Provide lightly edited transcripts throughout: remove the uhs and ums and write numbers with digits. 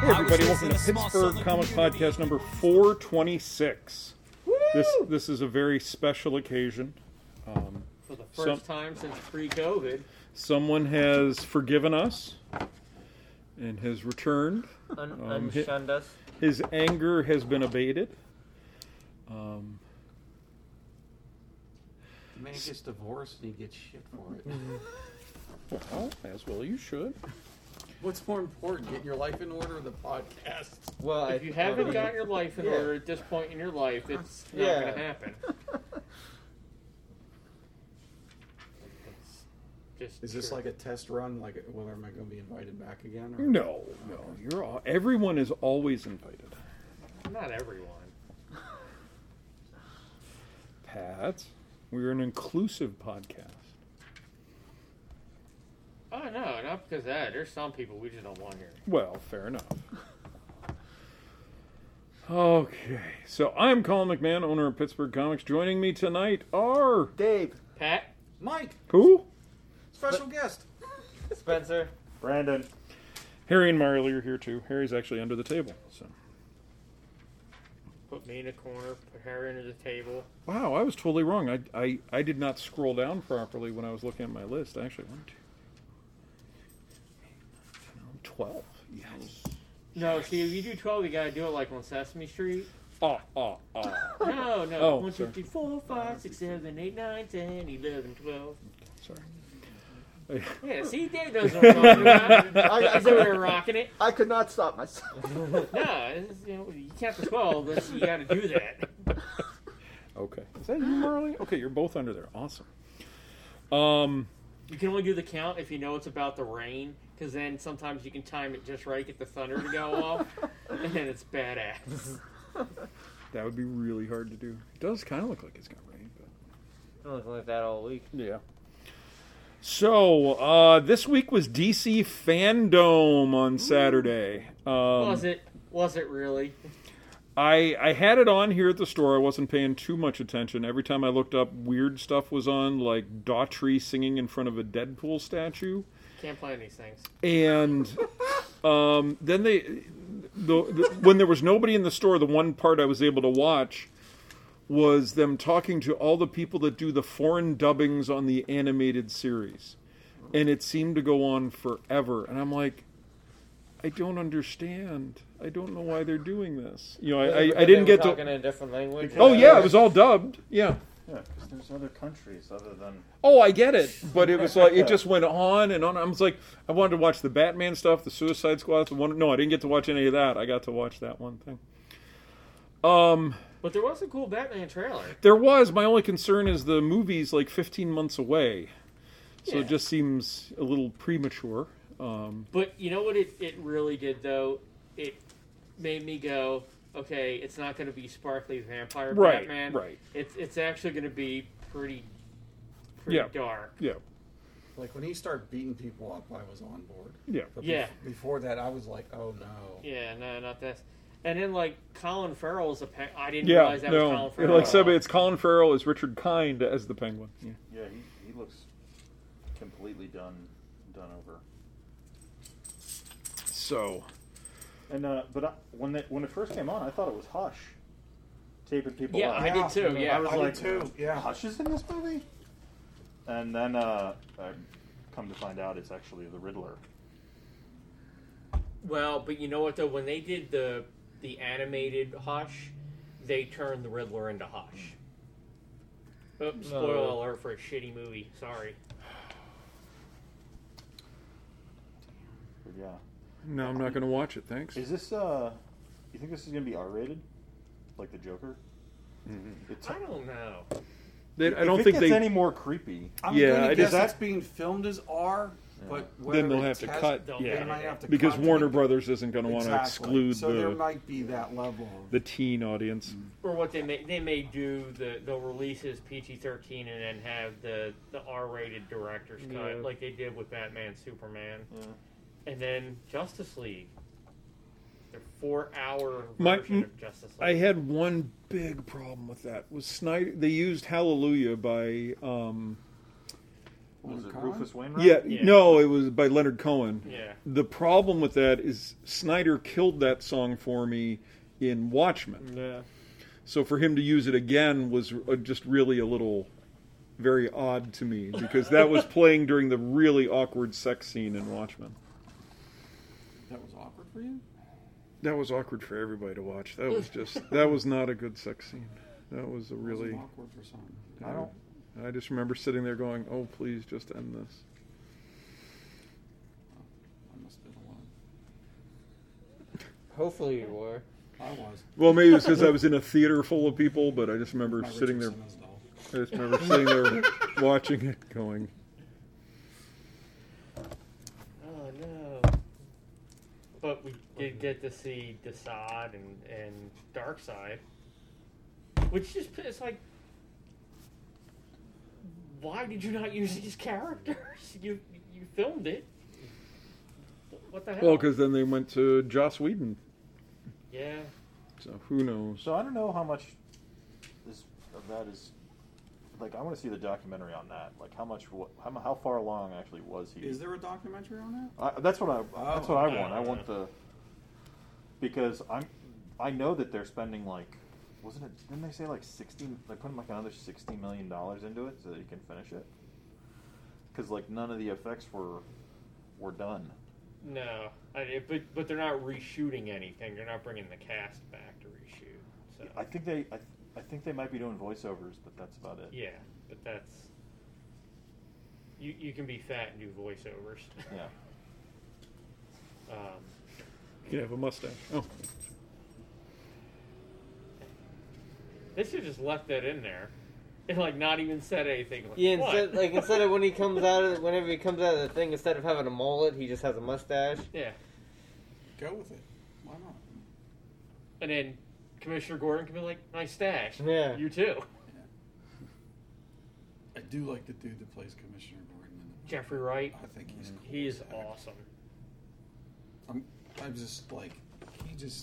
everybody, welcome to Pittsburgh Comic Podcast number 426. This is a very special occasion. For the first time since pre-COVID. Someone has forgiven us and has returned. Unshunned us. His anger has been abated. The man gets divorced and he gets shit for it. Well, as well you should. What's more important, getting your life in order or the podcast? Well, If you haven't got your life in order at this point in your life, it's not going to happen. Is this like a test run? Like, well, am I going to be invited back again? Or? No. Everyone is always invited. Not everyone. Pat, we're an inclusive podcast. Oh, no, not because of that. There's some people we just don't want here. Well, fair enough. Okay, so I'm Colin McMahon, owner of Pittsburgh Comics. Joining me tonight are... Dave. Pat? Mike. Who? Special guest. Spencer. Brandon. Harry and Marley are here too. Harry's actually under the table. So. Put me in a corner, put Harry under the table. Wow, I was totally wrong. I did not scroll down properly when I was looking at my list. Actually, 1, 2, 12. Yes. No, see, if you do 12, you got to do it like on Sesame Street. No. No. Oh, 1, 2, 3, 4, 5, 6, 7, 8, 9, 10, 11, 12. Sorry. Yeah, see, Dave knows what I'm talking about. He's over there rocking it. I could not stop myself. No, you count to 12, but you got to do that. Okay. Is that you, Marley? Okay, you're both under there. Awesome. You can only do the count if you know it's about the rain, because then sometimes you can time it just right, get the thunder to go off, and then it's badass. That would be really hard to do. It does kind of look like it's going to rain, but... It looks like that all week. Yeah. So, this week was DC Fandom on Saturday. Was it really? I had it on here at the store. I wasn't paying too much attention. Every time I looked up, weird stuff was on, like Daughtry singing in front of a Deadpool statue. Can't play these things. And then when there was nobody in the store, the one part I was able to watch was them talking to all the people that do the foreign dubbings on the animated series. And it seemed to go on forever. And I'm like, I don't understand. I don't know why they're doing this. You know, I didn't get to... talking in a different language? Oh, yeah, it was all dubbed. Yeah. Yeah, because there's other countries other than... Oh, I get it. But it was like, it just went on and on. I was like, I wanted to watch the Batman stuff, the Suicide Squad. No, I didn't get to watch any of that. I got to watch that one thing. But there was a cool Batman trailer. There was. My only concern is the movie's like 15 months away. So Yeah. it just seems a little premature. But you know what it really did, though? It made me go, okay, it's not going to be sparkly vampire Batman. Right. It's actually going to be pretty Yeah. dark. Yeah. Like, when he started beating people up, I was on board. Yeah. But Yeah. Before that, I was like, oh, no. Yeah, no, not this. And then, like, Colin Farrell is I didn't Yeah. realize that was Colin No. Farrell. Like said, it's Colin Farrell as Richard Kind as the Penguin. Yeah. Yeah, he looks completely done over. So. And when it first came on, I thought it was Hush taping people Yeah, up. I did too. Yeah, I was like, did too. Yeah. Hush is in this movie? And then I come to find out it's actually the Riddler. Well, but you know what, though? When they did the animated Hush, they turned the Riddler into Hush. Oops, spoiler alert for a shitty movie. Sorry. But yeah. No, I'm not going to watch it, thanks. Is this, you think this is going to be R-rated? Like the Joker? I don't know. I don't if think it gets any more creepy. I'm Yeah, going I to guess just- it's being filmed as R, but then they'll whether have it's to has- cut. They'll- Yeah. They might have to Because cut Warner it. Brothers isn't going to want to Exactly. exclude So there might be that level of... the teen audience. Or what they may do, they'll release as PG-13 and then have the R-rated director's cut, Yeah. like they did with Batman, Superman, Yeah. and then Justice League. Their 4-hour My- version of Justice League. I had one big problem with that. Was Snyder? They used "Hallelujah" by Was it Cohen? Rufus Wainwright? Yeah, Yeah. no, it was by Leonard Cohen. Yeah. The problem with that is Snyder killed that song for me in Watchmen. Yeah. So for him to use it again was just really a little very odd to me because that was playing during the really awkward sex scene in Watchmen. That was awkward for you? That was awkward for everybody to watch. That was not a good sex scene. That was a It really. wasn't awkward for some. I just remember sitting there going, "Oh, please, just end this." I must have been alone. Hopefully you were. I was. Well, maybe it's because I was in a theater full of people, but I just remember My sitting there. Richard Simmons doll. I just remember sitting there watching it, going, Oh no. But we did get to see Desaad and Darkseid, which just it's like, why did you not use these characters? You filmed it. What the hell? "Well, because then they went to Joss Whedon, yeah. so who knows?" So I don't know how much of that is. Like, I want to see the documentary on that. Like, how far along actually was he? Is there a documentary on that? That's what I want. I Oh. want because I know that they're spending like, wasn't it? Didn't they say like 60? Like putting like another $60 million into it so that you can finish it. Because like none of the effects were done. No, but they're not reshooting anything. They're not bringing the cast back to reshoot. So I think they might be doing voiceovers, but that's about it. yeah, but that's you can be fat and do voiceovers. Yeah. You can have a mustache. Oh, They should have just left that in there, and like not even said anything. Like, Yeah, what? instead of whenever he comes out of the thing, instead of having a mullet, he just has a mustache. Yeah, Go with it. Why not? and then Commissioner Gordon can be like, "Nice stash." Yeah. You too. I do like the dude that plays Commissioner Gordon in the Jeffrey Wright. I think he's cool. He is as heck. awesome. I'm just like he just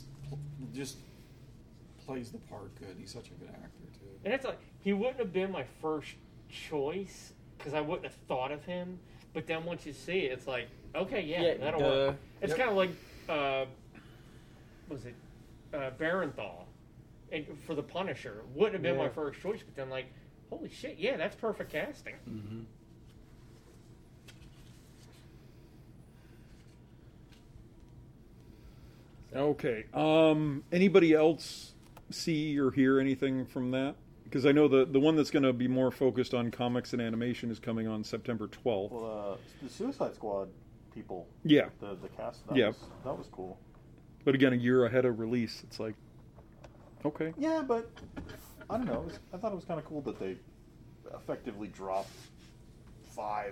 plays the part good. He's such a good actor too. And it's like he wouldn't have been my first choice because I wouldn't have thought of him. But then once you see it, it's like, okay, yeah, that'll work. It's Yep. kind of like, was it Barenthal, and for the Punisher wouldn't have been my Yeah. first choice. But then like, holy shit, yeah, that's perfect casting. Mm-hmm. okay. Anybody else see or hear anything from that? Because I know the one that's going to be more focused on comics and animation is coming on September 12th. Well, the Suicide Squad people. Yeah, The cast. Yeah. That was cool. but again, a year ahead of release, it's like, okay. Yeah, but I don't know. I thought it was kind of cool that they effectively dropped 5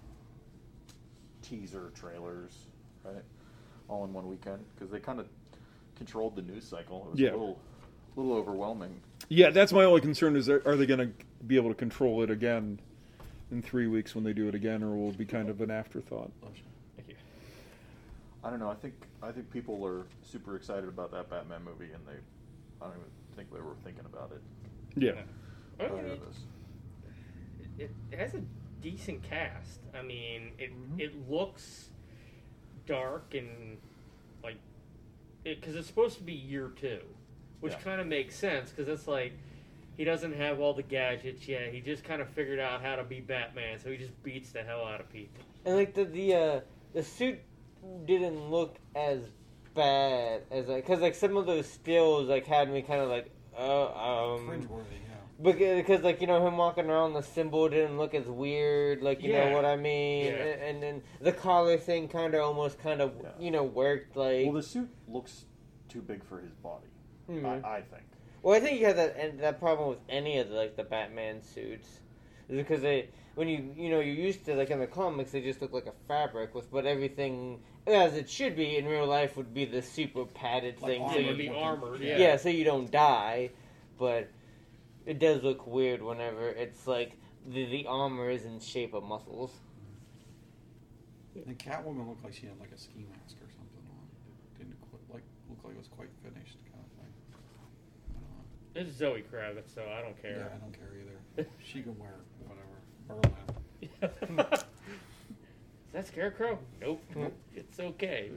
teaser trailers, right, all in one weekend because they kind of controlled the news cycle. It was Yeah. a little overwhelming. Yeah, that's my only concern is are they going to be able to control it again in 3 weeks when they do it again, or will it be kind of an afterthought? Thank you. I don't know. I think people are super excited about that Batman movie, and I don't even think they were thinking about it. Yeah. I prior mean, to this. it has a decent cast. I mean, Mm-hmm. it looks dark and like because it's supposed to be year 2, which Yeah. kind of makes sense because it's like he doesn't have all the gadgets yet. He just kind of figured out how to be Batman, so he just beats the hell out of people. And like the suit didn't look as bad as because like some of those stills like had me kind of like Cringeworthy, because like him walking around the symbol didn't look as weird, like you know Yeah. what I mean. Yeah. And then the collar thing kind of worked like. Well, the suit looks too big for his body. Mhm. I think. Well, I think you have that problem with any of the Batman suits, is because when you're used to like in the comics they just look like a fabric but everything as it should be in real life would be the super padded Like thing. armor. So It would you, be armored, yeah. yeah, so you don't die, but it does look weird whenever it's like the armor is in shape of muscles. yeah. And Catwoman looked like she had like a ski mask or something on. It didn't look like it was quite finished kind of thing. I don't know. It's Zoe Kravitz, so I don't care. Yeah, I don't care either. She can wear whatever. Berlin. Is that Scarecrow? Nope. It's okay.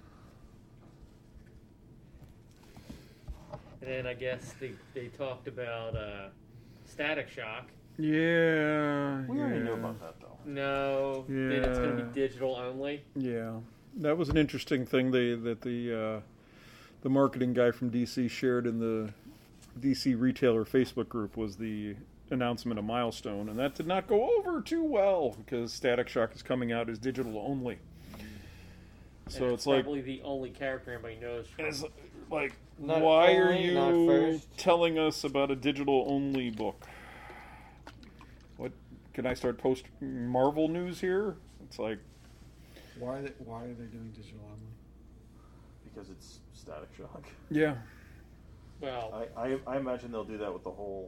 And then I guess they talked about Static Shock. Yeah. We already knew about that, though. No, then it's going to be digital only. Yeah, that was an interesting thing that the marketing guy from DC shared in the DC retailer Facebook group was the announcement of Milestone, and that did not go over too well because Static Shock is coming out as digital only. So And it's like probably the only character anybody knows. From. it's like Not why are only, not you first. telling us about a digital only book? What can I start post Marvel news here? It's like Why are they doing digital only? Because it's Static Shock. yeah. Well, I imagine they'll do that with the whole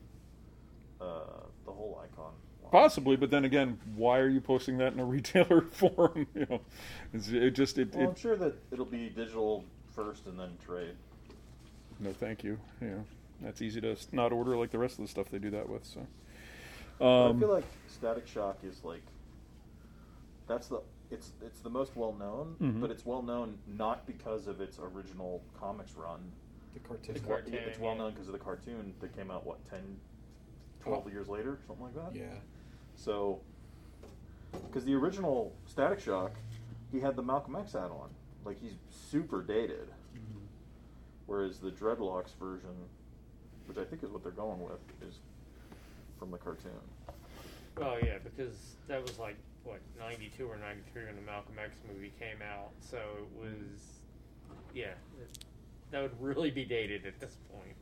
icon. line. Possibly, but then again, why are you posting that in a retailer forum? You know, Well, I'm sure that it'll be digital first and then trade. No, thank you. Yeah, that's easy to not order like the rest of the stuff they do that with. So, But I feel like Static Shock is like it's the most well known, Mhm. but it's well known not because of its original comics run. The cartoon. It's well known because of the cartoon that came out 10, 12 years later, something like that. Yeah. So, because the original Static Shock, he had the Malcolm X hat on, like he's super dated. Mhm. Whereas the Dreadlocks version, which I think is what they're going with, is from the cartoon. oh yeah, because that was like what 92 or 93 when the Malcolm X movie came out. So it was, that would really be dated at this point.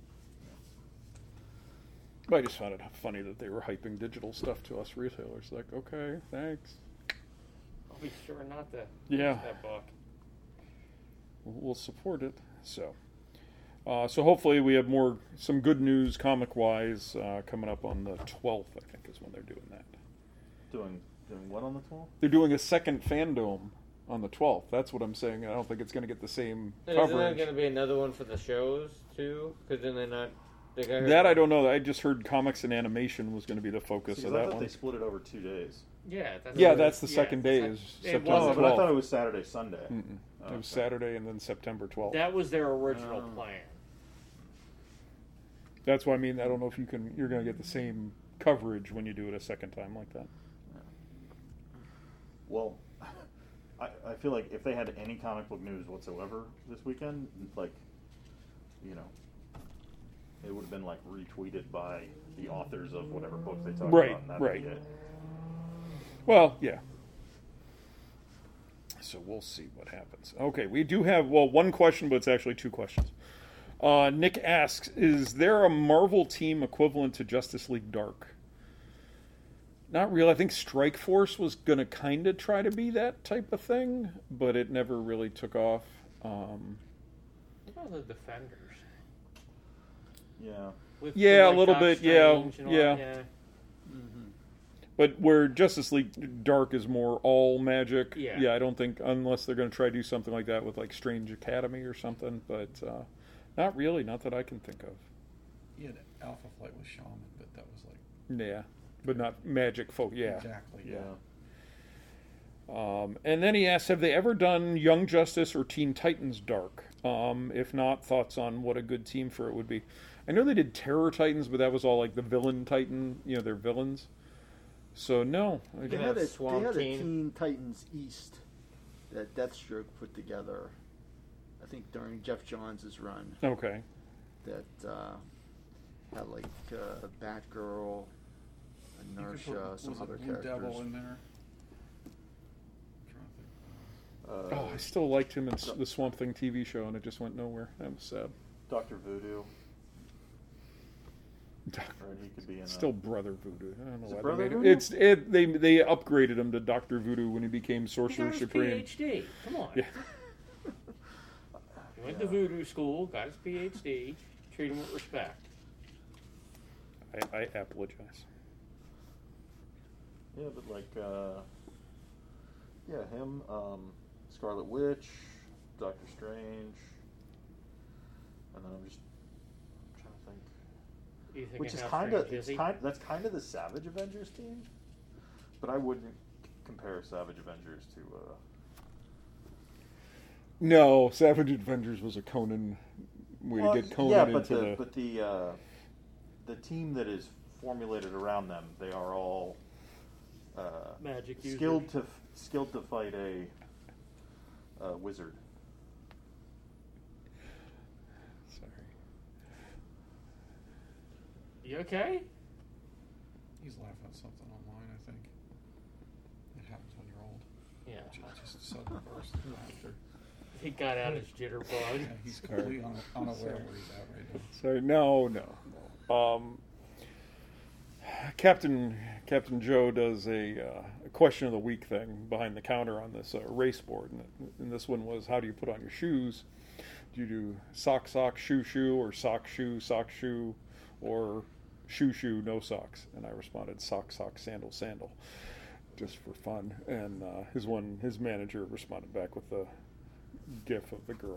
I just found it funny that they were hyping digital stuff to us retailers. Like, okay, thanks. I'll be sure not to Yeah. use that book. We'll support it. So hopefully we have some good news comic wise coming up on the 12th. I think is when they're doing that. Doing what on the 12th? They're doing a second fandom on the 12th. That's what I'm saying. I don't think it's going to get the same And isn't there coverage. going to be another one for the shows too? Because then they're not. That I don't know. I just heard comics and animation was going to be the focus See, of 'cause I that thought one. they split it over 2 days. Yeah, that's Yeah, that's the second day is it September Oh, wasn't- but I 12th. thought it was Saturday, Sunday. Mm-mm. Oh, It was okay. Saturday and then September 12th. That was their original Oh. plan. That's what I mean. I don't know if you're going to get the same coverage when you do it a second time like that. Well, I feel like if they had any comic book news whatsoever this weekend, like, you know, it would have been like retweeted by the authors of whatever books they talked Right, about. And that'd right. be it. Well, yeah. So we'll see what happens. Okay, we do have, one question, but it's actually two questions. Nick asks, is there a Marvel team equivalent to Justice League Dark? Not real. I think Strike Force was going to kind of try to be that type of thing, but it never really took off. What about the Defenders? Yeah. With Yeah, like a little Doc bit, yeah, Strange and all yeah. that, But where Justice League Dark is more all magic, Yeah. I don't think, unless they're going to try to do something like that with like Strange Academy or something, but not really, not that I can think of. He had Alpha Flight with Shaman, but that was like Yeah, but not magic folk, yeah. exactly. Yeah. And then he asks, have they ever done Young Justice or Teen Titans Dark? If not, thoughts on what a good team for it would be. I know they did Terror Titans, but that was all like the villain Titan, they're villains. So no. They had a They Swamp had a Team. Teen Titans East that Deathstroke put together, I think during Jeff Johns' run, Okay. that had like Batgirl, You could Inertia, put- some was it other Blue characters. Devil in there. I'm trying to think. Oh, I still liked him in the Swamp Thing TV show, and it just went nowhere. That was sad. Dr. Voodoo. Or he could be in Still Brother Voodoo. I don't know Is it why Brother they made Voodoo? it. They upgraded him to Dr. Voodoo when he became He Sorcerer got his Supreme. PhD. Come on. Yeah. He went to voodoo school, got his PhD, treat him with respect. I apologize. Yeah, but like, him, Scarlet Witch, Doctor Strange, and then I'm just trying to think. You thinking Which is how kind of strange is he? that's kind of the Savage Avengers team. But I wouldn't compare Savage Avengers to. No, Savage Avengers was a Conan way to get Conan yeah, but into but the team that is formulated around them, they are all Magic users. skilled to fight a wizard. Sorry. You okay? He's laughing at something online, I think. It happens when you're old. Yeah. Just a sudden burst of laughter. He got out his jitterbug. Yeah, he's completely unaware where he's at right now. Sorry, no. Captain Joe does a question of the week thing behind the counter on this race board, and this one was, how do you put on your shoes? Do you do sock, shoe, or sock, shoe, or shoe, no socks? And I responded, sock, sandal, just for fun. And his manager responded back with the gif of the girl.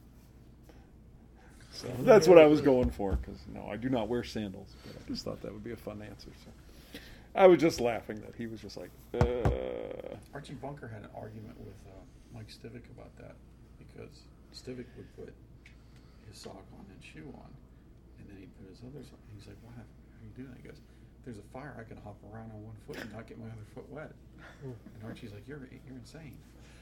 So that's what I was going for, because no, I do not wear sandals, but I just thought that would be a fun answer. So I was just laughing that he was just like, Archie Bunker had an argument with Mike Stivic about that, because Stivic would put his sock on and shoe on, and then he'd put his other sock. He's like, "What? How are you doing that?" He goes, "If there's a fire, I can hop around on one foot and not get my other foot wet." And Archie's like, "You're insane."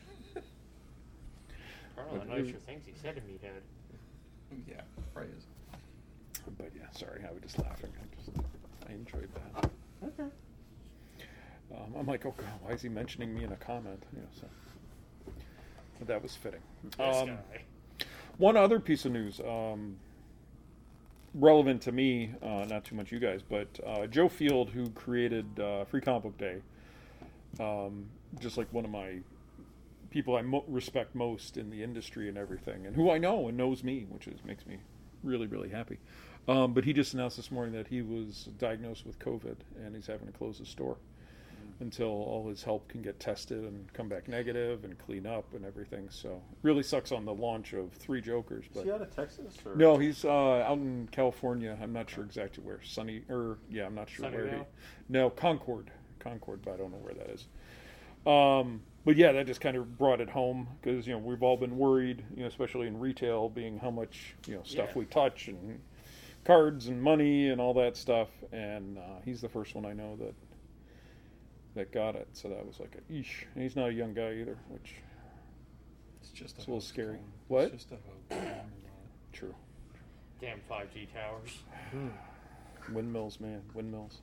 Probably nicer things he said to me, Dad. Yeah, probably is. But yeah, sorry, I was just laughing. I enjoyed that. Okay. I'm like, oh god, why is he mentioning me in a comment? So but that was fitting. This guy. One other piece of news, relevant to me, not too much you guys, but Joe Field, who created Free Comic Book Day, just like one of my people I respect most in the industry and everything, and who I know and knows me, which makes me really, really happy. But he just announced this morning that he was diagnosed with COVID, and he's having to close his store until all his help can get tested and come back negative and clean up and everything. So really sucks on the launch of Three Jokers. But Is he out of Texas? Or? no, he's out in California. I'm not sure exactly where. I'm not sure where he. Sunnyvale? No, Concord, but I don't know where that is. But yeah, that just kind of brought it home, because we've all been worried, especially in retail, being how much stuff Yeah. we touch and cards and money and all that stuff. And he's the first one I know that got it. So that was like a eesh. And he's not a young guy either, which It's just it's a little hope. scary. It's What? just a hope. True. Damn 5G towers. Windmills, man, windmills.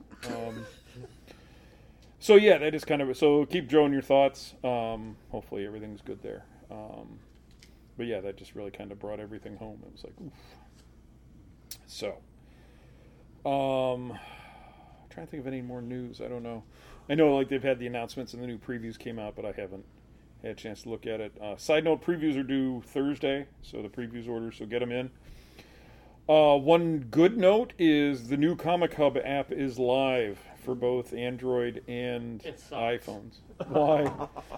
So yeah, that is kind of so. Keep Joe in your thoughts. Hopefully everything's good there. But yeah, that just really kind of brought everything home. It was like, oof. So, trying to think of any more news. I don't know. I know like they've had the announcements and the new previews came out, but I haven't had a chance to look at it. Side note: previews are due Thursday, so the previews order. So get them in. One good note is the new Comic Hub app is live for both Android and It sucks. iPhones. Why?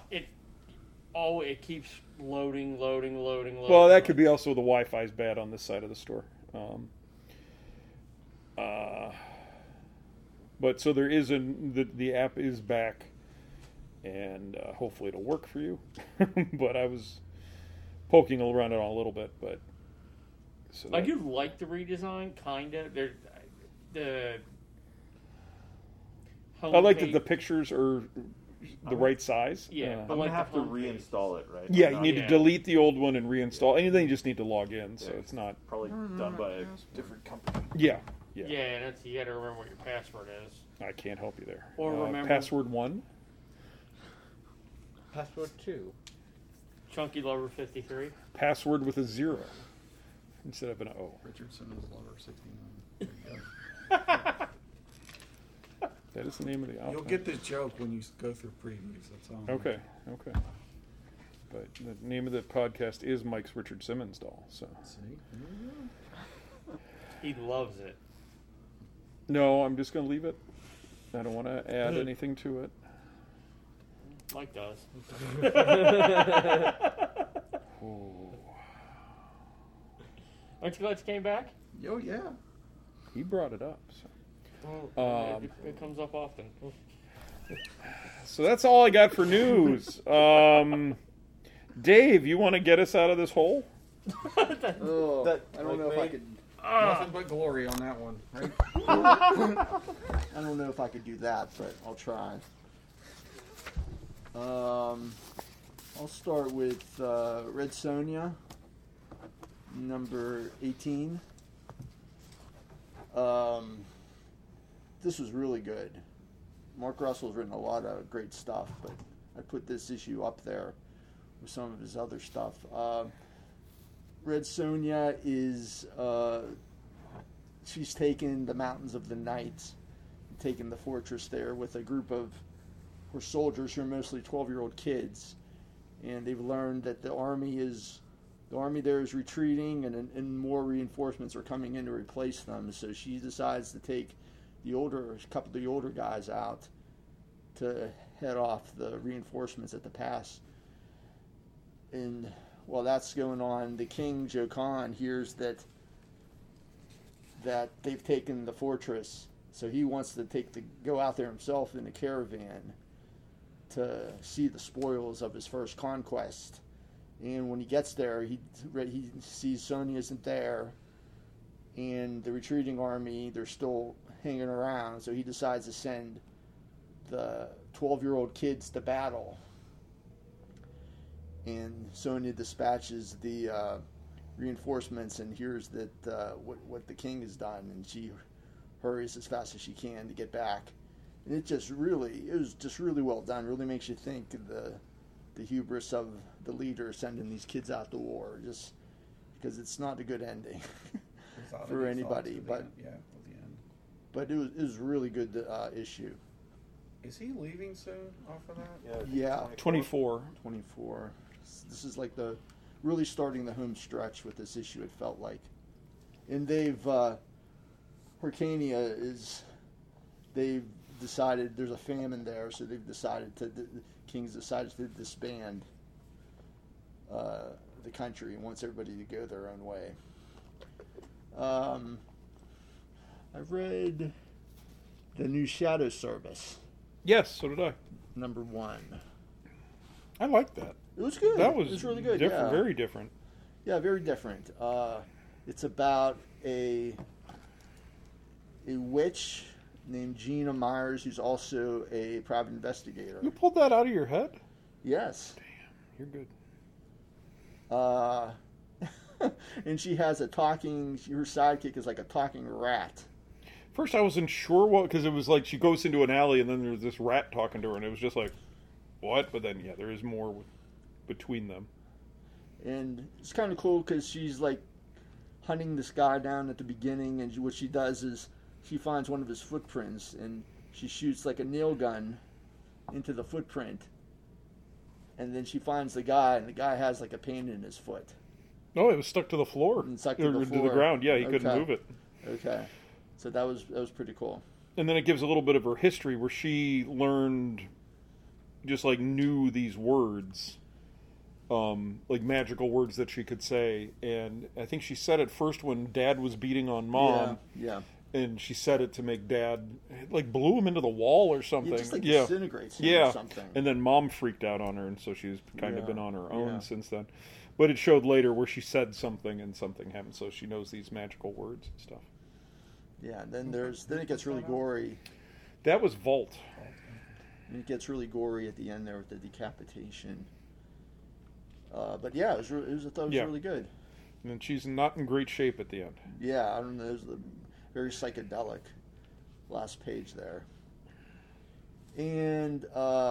It keeps loading. Well, that could be also the Wi-Fi's bad on this side of the store. But so there is the app is back, and hopefully it'll work for you. But I was poking around it a little bit, but. So I do like the redesign, kinda. I like that the pictures are the right size. Yeah, I'm but gonna like have the to homepage. reinstall it, right? Yeah, I'm you not- need to delete the old one and reinstall. Anything, you just need to log in, so Yeah. it's not. Probably done by a different company. Yeah. Yeah, and you got to remember what your password is. I can't help you there. Or remember- password 1. Password 2. Chunky Lover 53. Password with a 0 instead of an O. Richardson is lover 69. There you go. That is the name of the outfit. You'll get this joke when you go through previews. That's all. Okay. But the name of the podcast is Mike's Richard Simmons doll. So See? There you go. He loves it. no, I'm just going to leave it. I don't want to add anything to it. Mike does. Oh, Aren't you glad you came back? Oh, yeah. he brought it up. So. Well, it comes up often. So that's all I got for news. Dave, you want to get us out of this hole? Oh, That- I don't know if I could. Nothing but glory on that one, right? I don't know if I could do that, but I'll try. I'll start with Red Sonja, number 18. This was really good. Mark Russell's written a lot of great stuff, but I put this issue up there with some of his other stuff. Red Sonja is she's taken the Mountains of the Night, taken the fortress there with a group of her soldiers who are mostly 12-year-old kids, and they've learned that the army there is retreating, and more reinforcements are coming in to replace them. So she decides to take a couple of the older guys out to head off the reinforcements at the pass. And while that's going on, the king, Jokan, hears that they've taken the fortress. So he wants to go out there himself in a caravan to see the spoils of his first conquest. And when he gets there, he sees Sonja isn't there, and the retreating army, they're still hanging around. So he decides to send the 12-year-old kids to battle. And Sonja dispatches the reinforcements and hears that what the king has done, and she hurries as fast as she can to get back. And it was just really well done. Really makes you think of the hubris of the leader sending these kids out to war, just because it's not a good ending for anybody. But yeah, at the end. But it was a really good issue. Is he leaving soon off of that? Yeah. 24. 24. This is like really starting the home stretch with this issue, it felt like. And they've decided there's a famine there, so the king's decided to disband the country and wants everybody to go their own way. I read the new Shadow Service, Yes, so did I. number 1. I liked that. It was good. That was it was really good. different, Yeah. very different. Yeah, very different. It's about a witch named Gina Myers, who's also a private investigator. You pulled that out of your head? Yes. You're good. And she has her sidekick is like a talking rat. First, I wasn't sure what, because it was like she goes into an alley and then there's this rat talking to her, and it was just like, what? But then, yeah, there is more between them. And it's kind of cool because she's like hunting this guy down at the beginning, and what she does is she finds one of his footprints and she shoots like a nail gun into the footprint, and then she finds the guy, and the guy has like a pain in his foot. No, it was stuck to the floor. And stuck to the floor. ground. Yeah, he couldn't Okay. move it. Okay, so that was pretty cool. And then it gives a little bit of her history where she learned, just like knew these words, like magical words that she could say. And I think she said it first when Dad was beating on Mom. Yeah. And she said it to make Dad, like, blew him into the wall or something. It just like disintegrates him Yeah. or something. And then Mom freaked out on her, and so she's kind of Yeah. been on her own Yeah. since then. But it showed later where she said something and something happened, so she knows these magical words and stuff. Yeah, and then it gets really gory. That was Vault. And it gets really gory at the end there with the decapitation. But yeah, I thought it was Yeah. really good. And she's not in great shape at the end. Yeah, I don't know. It was very psychedelic. Last page there. And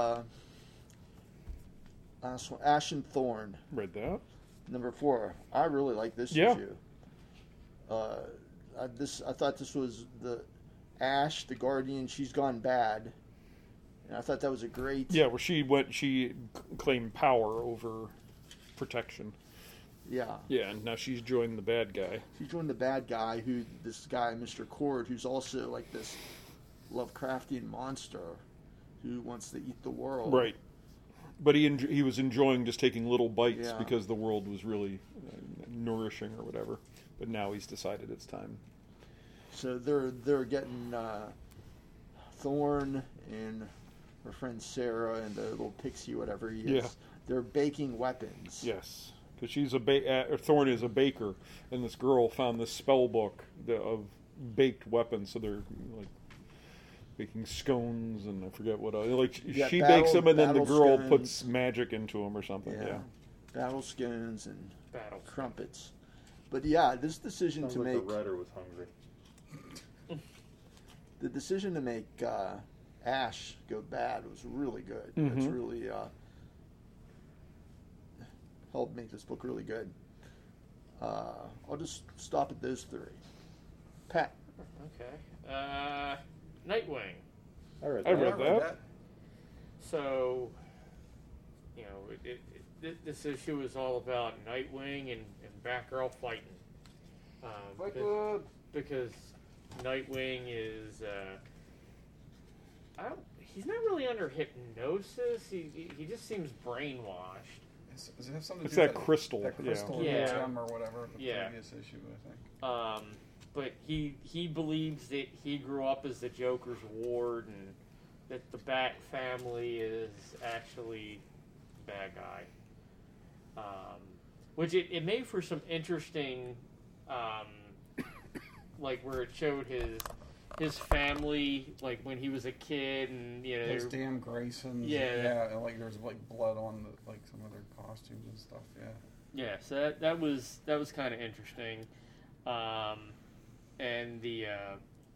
last one, Ashen Thorn, Read that. number 4. I really like this Yeah. issue. I thought this was the Ash, the Guardian. She's gone bad, and I thought that was a great. Yeah, where she claimed power over protection. Yeah. Yeah, and now she's joined the bad guy. She's joined the bad guy, this guy, Mr. Cord, who's also like this Lovecraftian monster who wants to eat the world. Right. But he was enjoying just taking little bites Yeah. because the world was really nourishing or whatever. But now he's decided it's time. So they're getting Thorn and her friend Sarah and the little pixie, whatever he is. Yeah. They're baking weapons. Yes, because Thorn is a baker, and this girl found this spell book of baked weapons. So they're like baking scones, and I forget what else. Like You got she bakes them, and then the battle girl scones. puts magic into them or something. Yeah. Yeah. Battle scones and Battle. crumpets. But yeah, this decision Sounds to like make the writer was hungry. the decision to make Ash go bad was really good. It's Mhm. really helped make this book really good. I'll just stop at those three. Pat. Okay. Nightwing. I read I that. read that. So, you know, this issue is all about Nightwing and Batgirl fighting. Fight because- Club. because Nightwing is he's not really under hypnosis. He just seems brainwashed. Does it have something to It's do that with crystal, That yeah. crystal Yeah. gem or whatever, the Yeah. previous issue, I think. But he believes that he grew up as the Joker's ward and that the Bat family is actually the bad guy. Which it made for some interesting, like where it showed his family, like when he was a kid, and you know, Those they were- damn Graysons. Yeah. and like there's like blood on like some of their costumes and stuff. Yeah. yeah. So that was kind of interesting, and the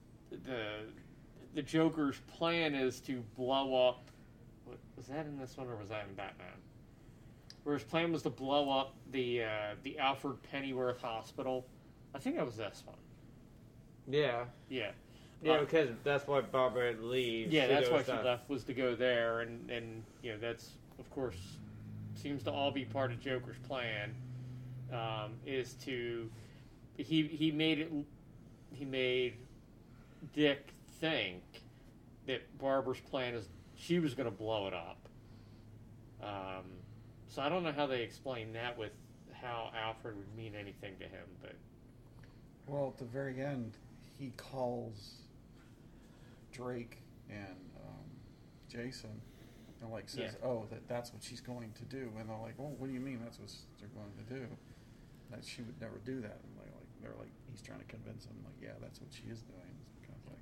Joker's plan is to blow up. Was that in this one or was that in Batman? Where his plan was to blow up the Alfred Pennyworth Hospital. I think that was this one. Yeah. Yeah. Yeah, because that's why Barbara leaves. Yeah, to that's go why she stuff. left, was to go there, and you know, that's of course seems to all be part of Joker's plan. Is to he made Dick think that Barbara's plan is she was going to blow it up. So I don't know how they explain that with how Alfred would mean anything to him, but Well, at the very end, he calls Drake and Jason and like says, Yeah. "Oh, that's what she's going to do," and they're like, "Oh, what do you mean that's what they're going to do?" That she would never do that, and they're like, he's trying to convince them, like, "Yeah, that's what she is doing," kind of thing.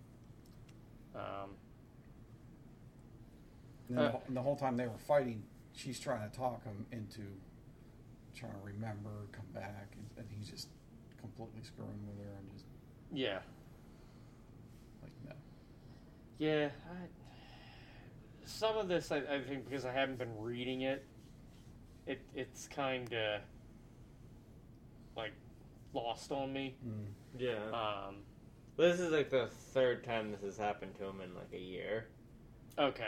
And, then and the whole time they were fighting, she's trying to talk him into trying to remember, come back, and he's just completely screwing with her and just yeah. like, no. Yeah, some of this I think because I haven't been reading it's kind of like lost on me. Yeah. This is like the third time this has happened to him in like a year. Okay.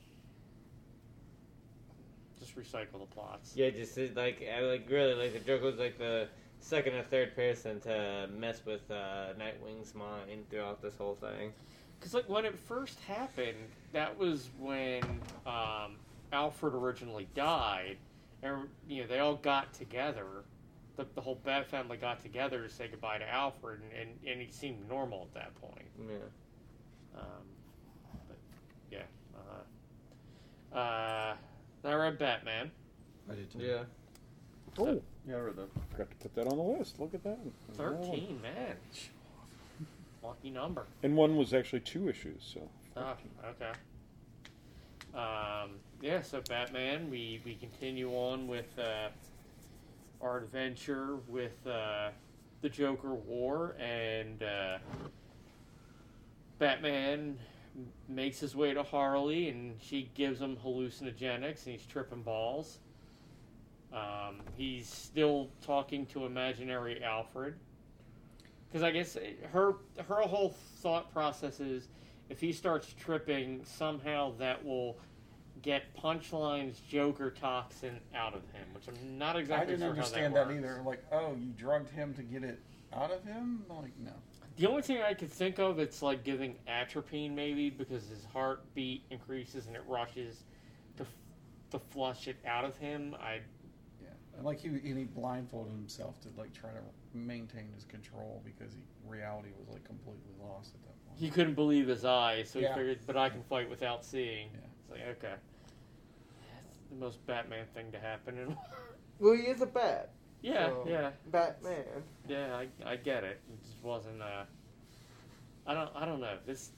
Just recycle the plots. Yeah, just like I like really like the Joker was like the second or third person to mess with Nightwing's mind throughout this whole thing. Because like when it first happened, that was when Alfred originally died, and you know they all got together. The whole Bat family got together to say goodbye to Alfred, and he seemed normal at that point. Yeah. But yeah. I read Batman. I did too. Yeah. Oh, Yeah, I read that. forgot to put that on the list. Look at that. 13, man. Lucky number. And one was actually 2 issues, so. Oh, okay. Yeah, so Batman, we continue on with our adventure with the Joker War, and Batman makes his way to Harley, and she gives him hallucinogenics, and he's tripping balls. He's still talking to imaginary Alfred. Because I guess her whole thought process is if he starts tripping, somehow that will get Punchline's Joker toxin out of him, which I'm not I exactly didn't sure understand how that, that works. either. Like, oh, you drugged him to get it out of him? Like, no. The only thing I could think of, it's like giving atropine maybe because his heartbeat increases and it rushes to flush it out of him. Yeah, and like he blindfolded himself to like try to maintain his control because reality was like completely lost at that point. he couldn't believe his eyes, so he Yeah. figured, but I can fight without seeing. Yeah. It's like, okay. That's the most Batman thing to happen. And Well, he is a bat. yeah, So, yeah, Batman. yeah, I get it. It just wasn't, I don't know. This,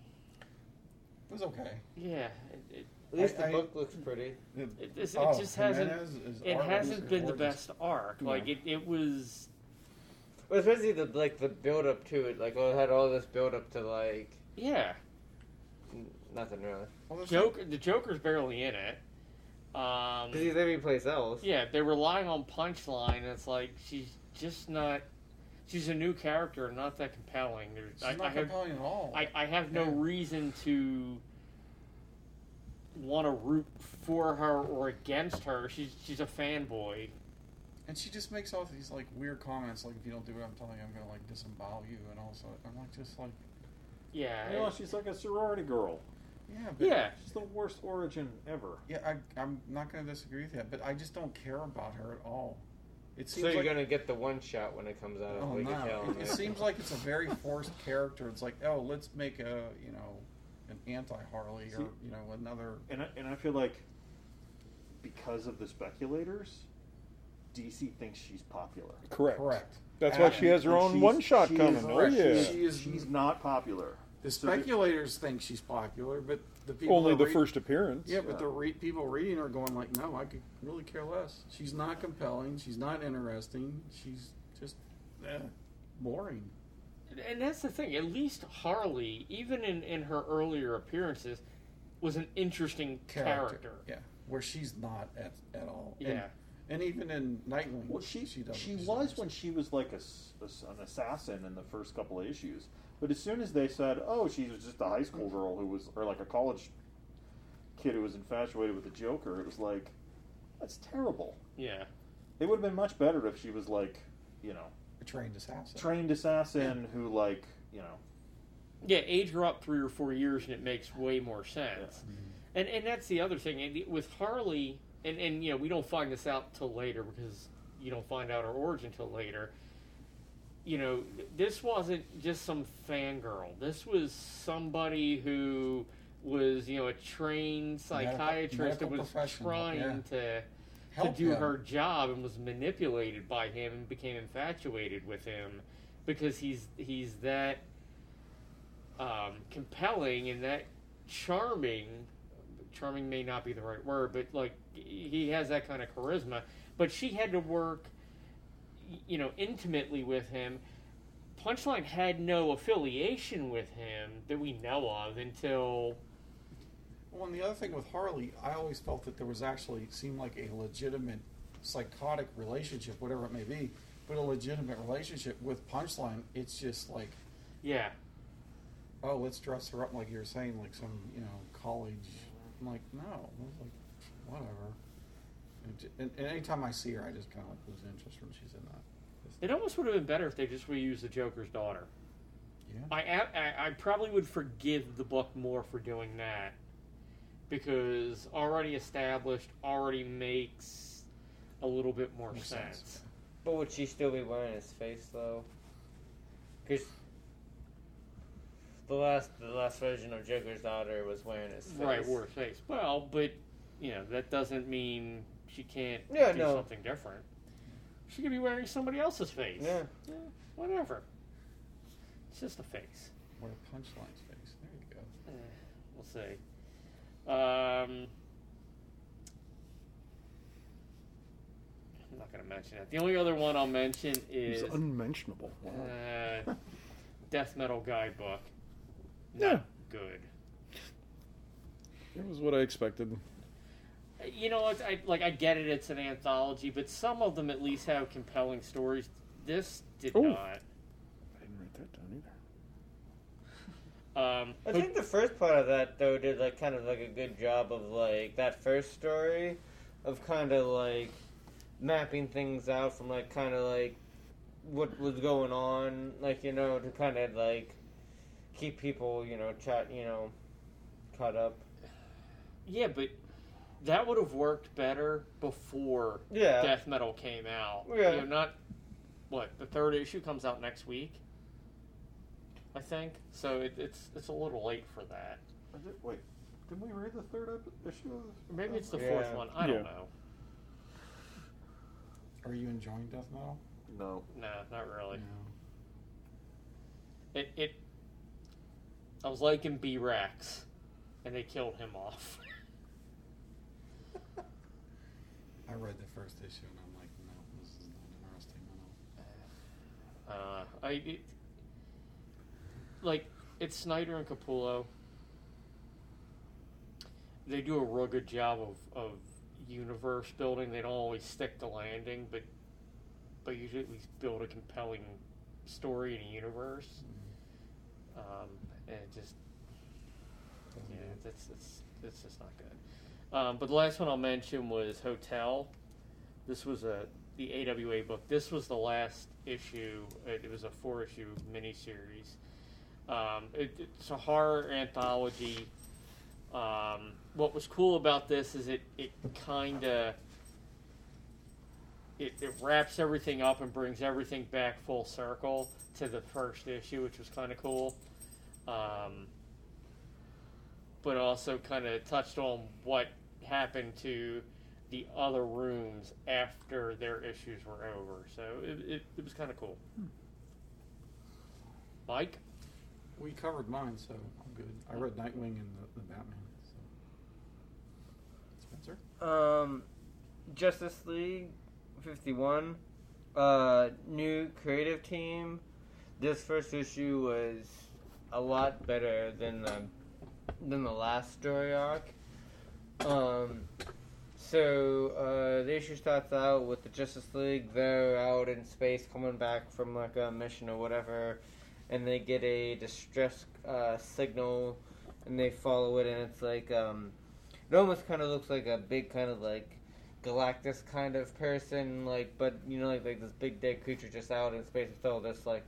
It was okay. yeah, At least the I- book looks pretty. it just hasn't, it hasn't been the best arc. Yeah. Like, it was, Well, especially the build up to it. Like, it had all this build up to like yeah. nothing really. The Joker's barely in it. Because he's every place else. Yeah, they're relying on Punchline, and it's like she's just not. She's a new character, not that compelling. She's not compelling at all. I have no Yeah. reason to want to root for her or against her. She's a fanboy. And she just makes all these like weird comments, like if you don't do what I'm telling you, I'm gonna like disembowel you, and also I'm like just like Yeah, You know, she's like a sorority girl. yeah, but yeah. She's the worst origin ever. yeah. I'm not gonna disagree with that, but I just don't care about her at all. It So seems you're like gonna get the one shot when it comes out. oh we no, can tell. it seems like it's a very forced character. It's like oh, let's make a an anti-Harley or another. And I feel like because of the speculators, DC thinks she's popular. Correct. That's why she has her And own she's- one shot she coming. is- Oh yeah. She's not popular. The So the- speculators think she's popular, but the people Only that the read- first appearance. Yeah, but the people reading are going like, no, I could really care less. She's not compelling. She's not interesting. She's just boring. And that's the thing. At least Harley, even in her earlier appearances, was an interesting character. Yeah, where she's not at all. Yeah. And even in Nightwing, Well, she doesn't. was when she was like an assassin in the first couple of issues. But as soon as they said, "Oh, she was just a high school girl who was, or like a college kid who was infatuated with the Joker," it was like, that's terrible. Yeah. It would have been much better if she was like, a trained assassin. trained assassin who like, Yeah, age her up 3 or 4 years, and it makes way more sense. And that's the other thing. And with Harley, and we don't find this out till later because you don't find out her origin till later. This wasn't just some fangirl. This was somebody who was, a trained psychiatrist that medical was professional, trying to Help do him. her job and was manipulated by him and became infatuated with him because he's that compelling and that charming. Charming may not be the right word, but like he has that kind of charisma. But she had to work, intimately with him. Punchline had no affiliation with him that we know of until. Well, and the other thing with Harley, I always felt that there was actually seemed like a legitimate psychotic relationship, whatever it may be, but a legitimate relationship with Punchline. It's just like, Yeah. oh, let's dress her up like you were saying, like some college. I'm like, no, I was like, whatever. And anytime I see her, I just kind of like lose interest when she's in that. It almost would have been better if they just reused the Joker's daughter. Yeah. I probably would forgive the book more for doing that because already established already makes a little bit more Makes sense. sense. But would she still be wearing his face though? Because the last version of Joker's daughter was wearing his face. Right, or face. Well, but that doesn't mean she can't Yeah, do no. something different. She could be wearing somebody else's face. Yeah. Whatever. It's just a face. Wear Punchline's face. There you go. We'll see. I'm not going to mention it. The only other one I'll mention is It's unmentionable. Wow. Death Metal Guidebook. Not Yeah. good. It was what I expected. I get it. It's an anthology, but some of them at least have compelling stories. This did Oh. not. I didn't write that down either. I think the first part of that though did kind of a good job of that first story of kind of mapping things out from kind of what was going on, to kind of keep people caught up. Yeah, but that would have worked better before Yeah. Death Metal came out. Yeah. Not what the third issue comes out next week. I think. So it's a little late for that. Wait, didn't we read the third issue? Or maybe it's the Yeah. fourth one. I don't Yeah. know. Are you enjoying Death Metal? No. No, not really. No. I was liking B-Rex, and they killed him off. I read the first issue and I'm like, no, this is not interesting at all. It's Snyder and Capullo. They do a real good job of universe building. They don't always stick to landing, but usually at least build a compelling story in a universe. And it just, that's just not good. But the last one I'll mention was Hotel. This was the AWA book. This was the last issue. It was a 4-issue miniseries. It's a horror anthology. What was cool about this is it kind of it wraps everything up and brings everything back full circle to the first issue, which was kind of cool. But also kind of touched on what happened to the other rooms after their issues were over. So it was kind of cool. Mike? We covered mine, so I'm good. I read Nightwing and the Batman. So. Spencer? Justice League 51, new creative team. This first issue was a lot better than the last story arc. So the issue starts out with the Justice League. They're out in space, coming back from like a mission or whatever, and they get a distress signal, and they follow it, and it's like it almost kind of looks like a big kind of like Galactus kind of person, like, but you know, like this big dead creature just out in space with all this like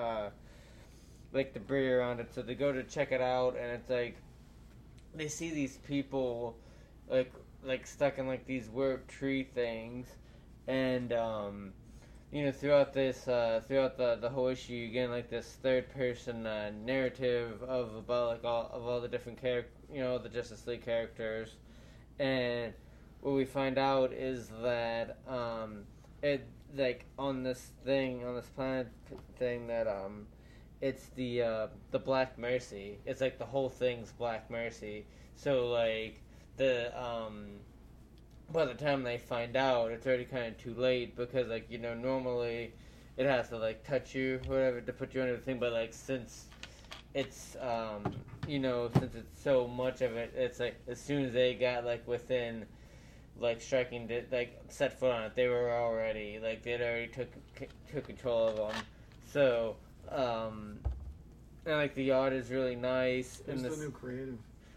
debris around it. So they go to check it out, and it's like they see these people like stuck in like these warped tree things, and you know, throughout the whole issue, you get like this third person narrative of about like all the different the Justice League characters, and what we find out is that it like on this planet thing that it's the Black Mercy. It's like the whole thing's Black Mercy. So like the by the time they find out, it's already kind of too late, because like, you know, normally it has to like touch you or whatever to put you under the thing, but like since it's since it's so much of it, it's like as soon as they got like within like striking like set foot on it, they were already like they'd already took control of them. So and like the art is really nice. Who's the new creative?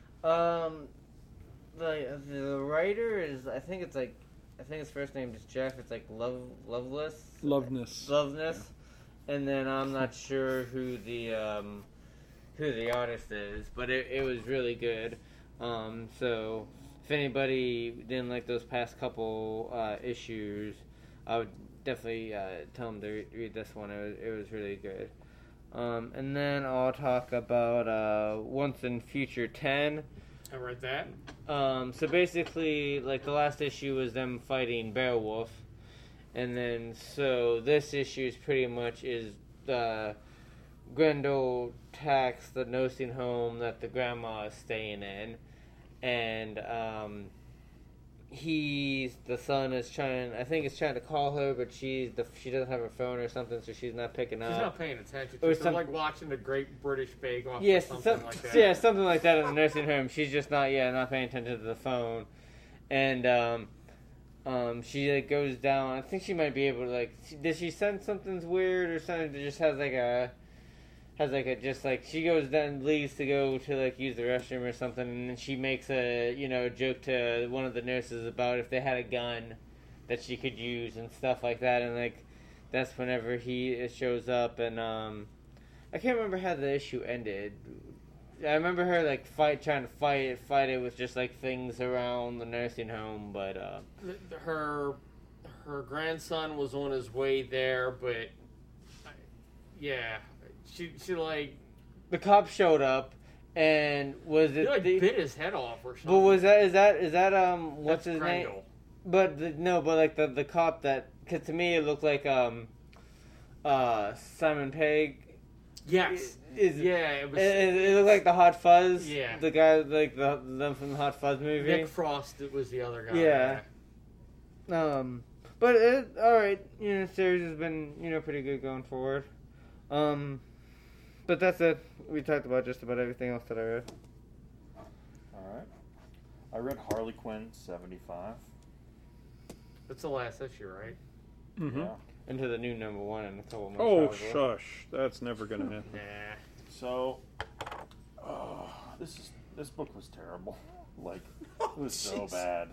The writer is I think his first name is Jeff. It's like Loveness. Yeah. And then I'm not sure who the artist is, but it was really good. So if anybody didn't like those past couple issues, I would definitely tell them to read this one. It was really good. And then I'll talk about Once and Future 10. I read that. So basically, like the last issue was them fighting Beowulf, and then so this issue is pretty much Grendel attacks the nursing home that the grandma is staying in, and the son is trying to call her, but she doesn't have her phone or something, so she's not picking up. She's not paying attention. Or They're like watching the Great British Bake Off Yes, or something like that. Yeah, something like that in the nursing home. She's just not paying attention to the phone, and she like goes down. I think she might be able to did she sense something's weird or something that just she goes down, leaves to go to like use the restroom or something, and then she makes a joke to one of the nurses about if they had a gun that she could use and stuff like that, and like that's whenever he shows up, and I can't remember how the issue ended. I remember her like trying to fight it with just like things around the nursing home, but her grandson was on his way there, but yeah. She like the cop showed up, and was He it like the? bit his head off or something. But was that is that what's That's his name? Kringle. But but like the cop that, because to me it looked like Simon Pegg. Yes. Yeah, It was it looked like the Hot Fuzz. Yeah. The guy like them from the Hot Fuzz movie. Nick Frost. It was the other guy. Yeah. But it, all right. The series has been pretty good going forward. But that's it. We talked about just about everything else that I read. All right. I read Harley Quinn 75. That's the last issue, right? Mm-hmm. Yeah. Into the new number one in a couple months. Oh, probably. shush! That's never gonna happen. Nah. So, this book was terrible. Like, it was so bad.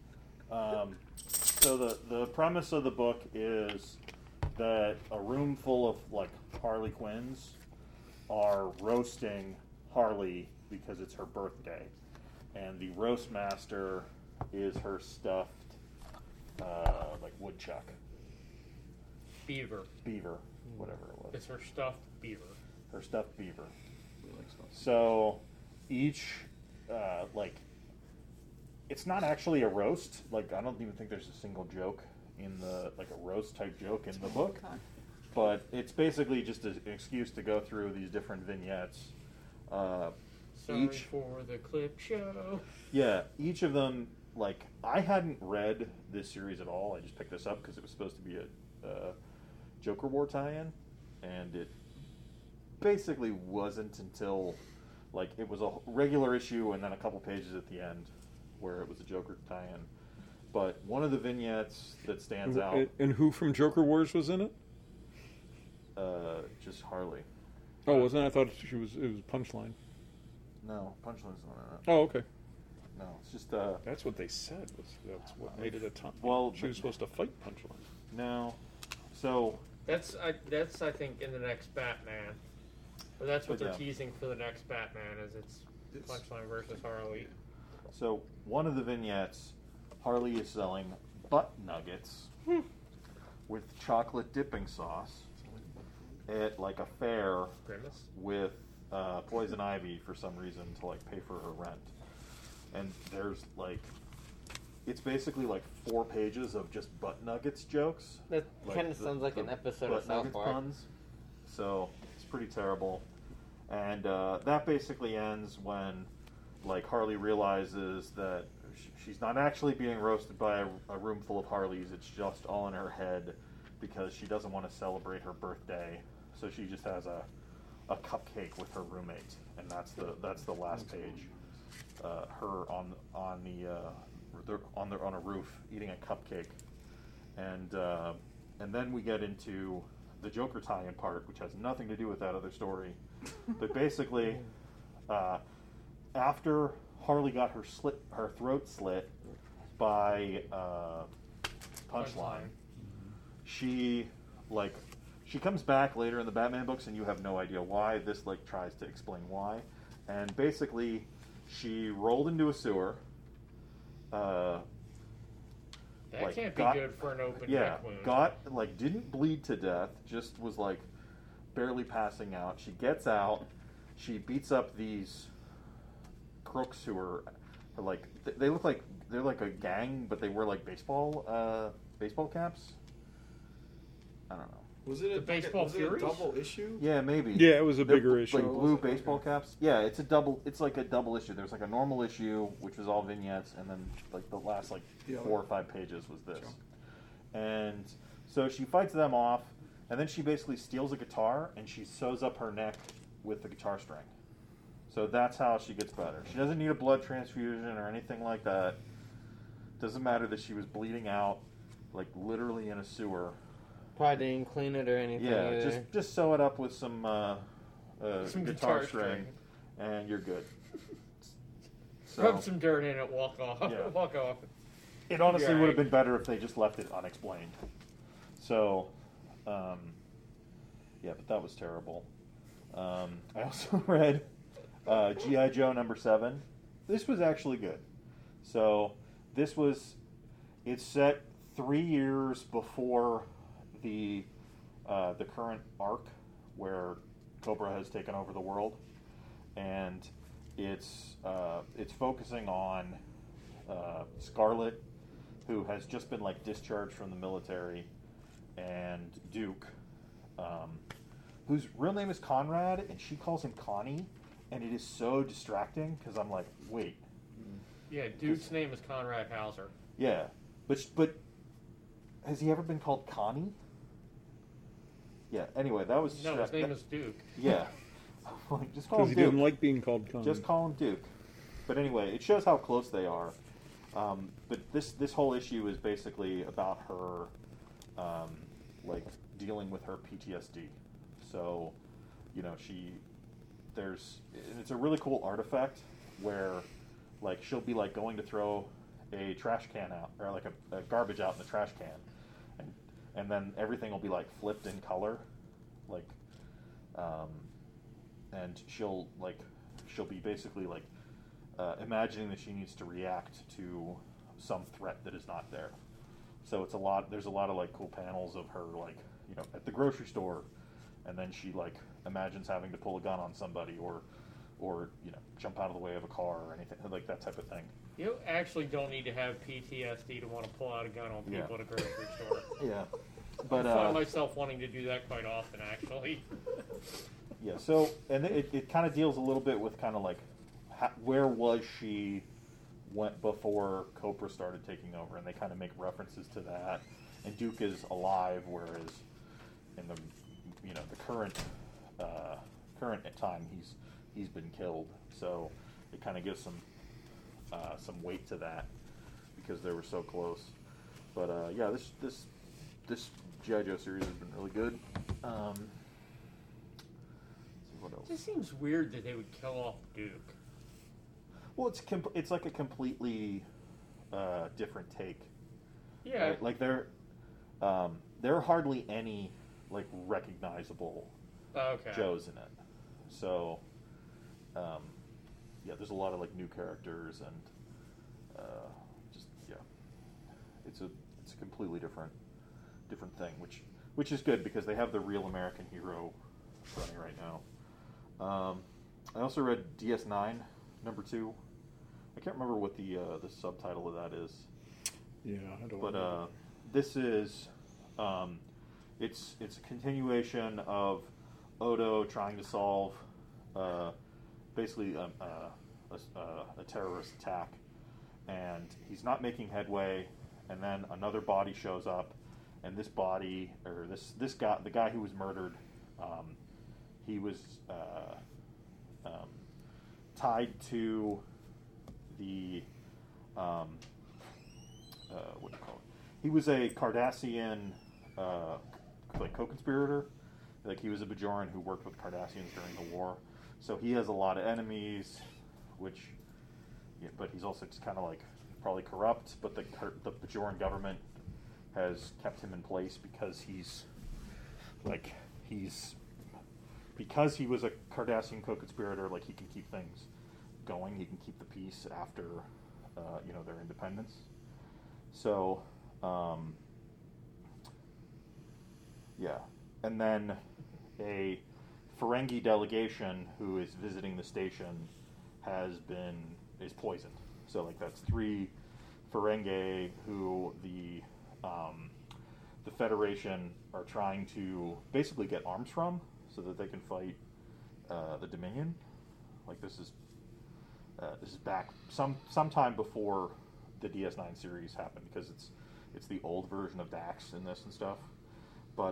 So the premise of the book is that a room full of like Harley Quinns are roasting Harley because it's her birthday, and the roast master is her stuffed like woodchuck, Beaver. beaver, whatever it was. It's her stuffed beaver. Her stuffed beaver. We like stuff. So each, like, it's not actually a roast. Like, I don't even think there's a single joke in the, like, a roast type joke in the book. But it's basically just an excuse to go through these different vignettes. Sorry for the clip show. Yeah, each of them, like, I hadn't read this series at all. I just picked this up because it was supposed to be a Joker War tie-in, and it basically wasn't until, like, it was a regular issue and then a couple pages at the end where it was a Joker tie-in. But one of the vignettes that stands out, And who from Joker Wars was in it? just Harley. Oh, wasn't it? I thought it was Punchline. No, Punchline's not in it. Oh, okay. No, it's just That's what they said. That's what made it a time. Well, she was supposed to fight Punchline. no. So That's I think in the next Batman. But that's what But they're yeah. teasing for the next Batman, is it's Punchline versus Harley. So one of the vignettes, Harley is selling butt nuggets with chocolate dipping sauce at like a fair Grimace. with Poison Ivy for some reason to like pay for her rent. And there's like, it's basically like 4 pages of just butt nuggets jokes. That Like kind of the- sounds like the an episode butt of South nuggets Park. puns. So it's pretty terrible. And that basically ends when like Harley realizes that she's not actually being roasted by a room full of Harleys. It's just all in her head because she doesn't want to celebrate her birthday. So she just has a cupcake with her roommate, and that's the last page. Her on a roof eating a cupcake, and then we get into the Joker tie-in part, which has nothing to do with that other story. But basically, after Harley got her throat slit by Punchline, she comes back later in the Batman books, and you have no idea why. This like tries to explain why, and basically, she rolled into a sewer. That can't got- be good for an open Yeah, neck wound. didn't bleed to death, just was like barely passing out. She gets out, she beats up these crooks who are like, they look like they're like a gang, but they wear like baseball caps. I don't know. Was it a The Baseball was it a Furies? double issue? Yeah, maybe. Yeah, it was a They're bigger issue. Like blue Okay. baseball caps. Yeah, it's like a double issue. There's like a normal issue, which was all vignettes, and then like the last like The other- 4 or 5 pages was this. Sure. And so she fights them off, and then she basically steals a guitar and she sews up her neck with the guitar string. So that's how she gets better. She doesn't need a blood transfusion or anything like that. Doesn't matter that she was bleeding out, like literally in a sewer. Probably didn't clean it or anything. Yeah, either. just sew it up with some Some guitar string, and you're good. So Rub some dirt in it, walk off. Yeah. Walk off. it honestly You're would have right. been better if they just left it unexplained. So, yeah, but that was terrible. I also read G.I. Joe #7. This was actually good. So it's set 3 years before the current arc where Cobra has taken over the world, and it's focusing on Scarlet, who has just been like discharged from the military, and Duke, whose real name is Conrad, and she calls him Connie, and it is so distracting because I'm like, wait, Yeah, Duke's name is Conrad Hauser. yeah, but has he ever been called Connie? Yeah. Anyway, that was No, his name is Duke. yeah. Like, just call Because him he Duke. didn't like being called Connie. Just call him Duke. But anyway, it shows how close they are. But this whole issue is basically about her, like dealing with her PTSD. So, you know, it's a really cool artifact where, like, she'll be like going to throw a trash can out, or like a garbage out in the trash can, and then everything will be like flipped in color, like, and she'll be basically like imagining that she needs to react to some threat that is not there. So there's a lot of like cool panels of her, like, you know, at the grocery store, and then she like imagines having to pull a gun on somebody, or you know, jump out of the way of a car or anything like that type of thing. You actually don't need to have PTSD to want to pull out a gun on people at a grocery store. Yeah, but I find myself wanting to do that quite often, actually. yeah. So, and it kind of deals a little bit with kind of like where was she went before Cobra started taking over, and they kind of make references to that. And Duke is alive, whereas in the, you know, the current time he's been killed. So it kind of gives some weight to that because they were so close. But yeah, this G.I. Joe series has been really good. Let's see what else. It just seems weird that they would kill off Duke. Well, it's like a completely different take. Yeah. Right? Like there are hardly any like recognizable Okay. Joes in it. So yeah, there's a lot of like new characters, and just yeah, it's a completely different thing, which is good because they have the real American hero running right now. I also read DS9 #2. I can't remember what the subtitle of that is. Yeah, I don't But know. this is it's a continuation of Odo trying to solve basically a terrorist attack, and he's not making headway. And then another body shows up, and this body, or this guy, the guy who was murdered, he was tied to the what do you call it? He was a Cardassian like co-conspirator. Like, he was a Bajoran who worked with Cardassians during the war. So he has a lot of enemies, which, yeah, but he's also just kind of like probably corrupt. But the Bajoran government has kept him in place because because he was a Cardassian co-conspirator. Like, he can keep things going. He can keep the peace after you know, their independence. So yeah, and then a Ferengi delegation who is visiting the station is poisoned. So like that's 3 Ferengi who the Federation are trying to basically get arms from, so that they can fight the Dominion. Like this is back sometime before the DS9 series happened, because it's the old version of Dax in this and stuff. But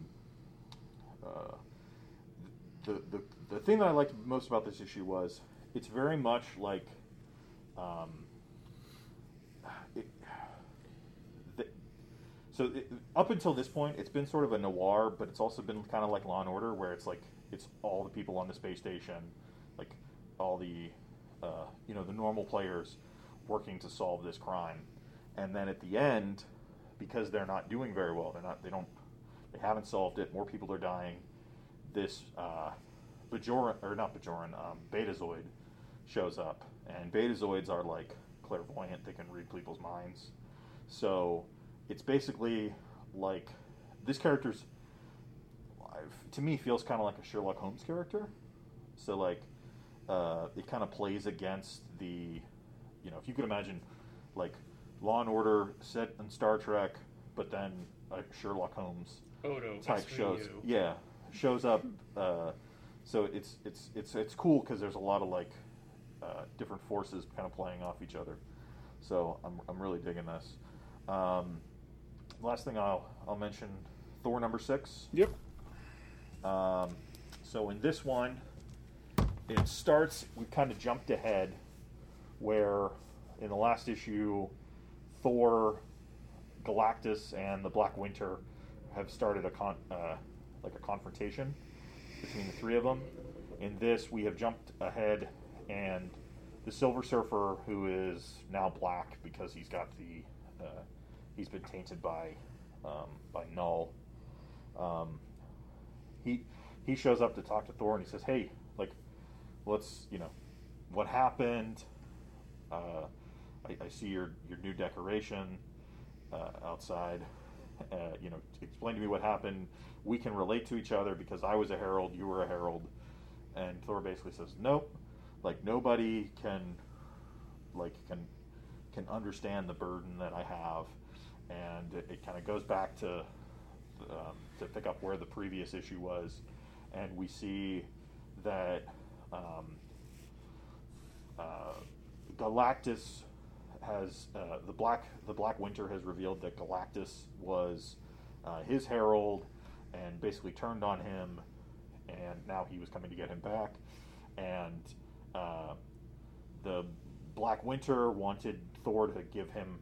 the thing that I liked most about this issue was it's very much like up until this point, it's been sort of a noir, but it's also been kind of like Law and Order, where it's like it's all the people on the space station, like all the you know, the normal players working to solve this crime, and then at the end, because they're not doing very well, they haven't solved it. More people are dying. This Betazoid shows up, and Betazoids are like clairvoyant; they can read people's minds. So it's basically like this character's. to me feels kind of like a Sherlock Holmes character. So like it kind of plays against the, if you could imagine like Law and Order set in Star Trek, but then a Sherlock Holmes Odo type shows. SVU. Yeah, shows up. So it's cool because there's a lot of like different forces kind of playing off each other. So I'm really digging this. Last thing I'll mention, Thor number 6. Yep. So in this one, it starts. We kind of jumped ahead, where in the last issue, Thor, Galactus, and the Black Winter have started a confrontation between the three of them. In this, we have jumped ahead, and the Silver Surfer, who is now black because he's got he's been tainted by Null. He shows up to talk to Thor, and he says, "Hey, like, let's, what happened? I see your new decoration outside. Explain to me what happened. We can relate to each other because I was a herald, you were a herald." And Thor basically says, "Nope, like nobody can understand the burden that I have." And it kind of goes back to pick up where the previous issue was, and we see that Galactus has the Black Winter has revealed that Galactus was his herald and basically turned on him, and now he was coming to get him back. And the Black Winter wanted Thor to give him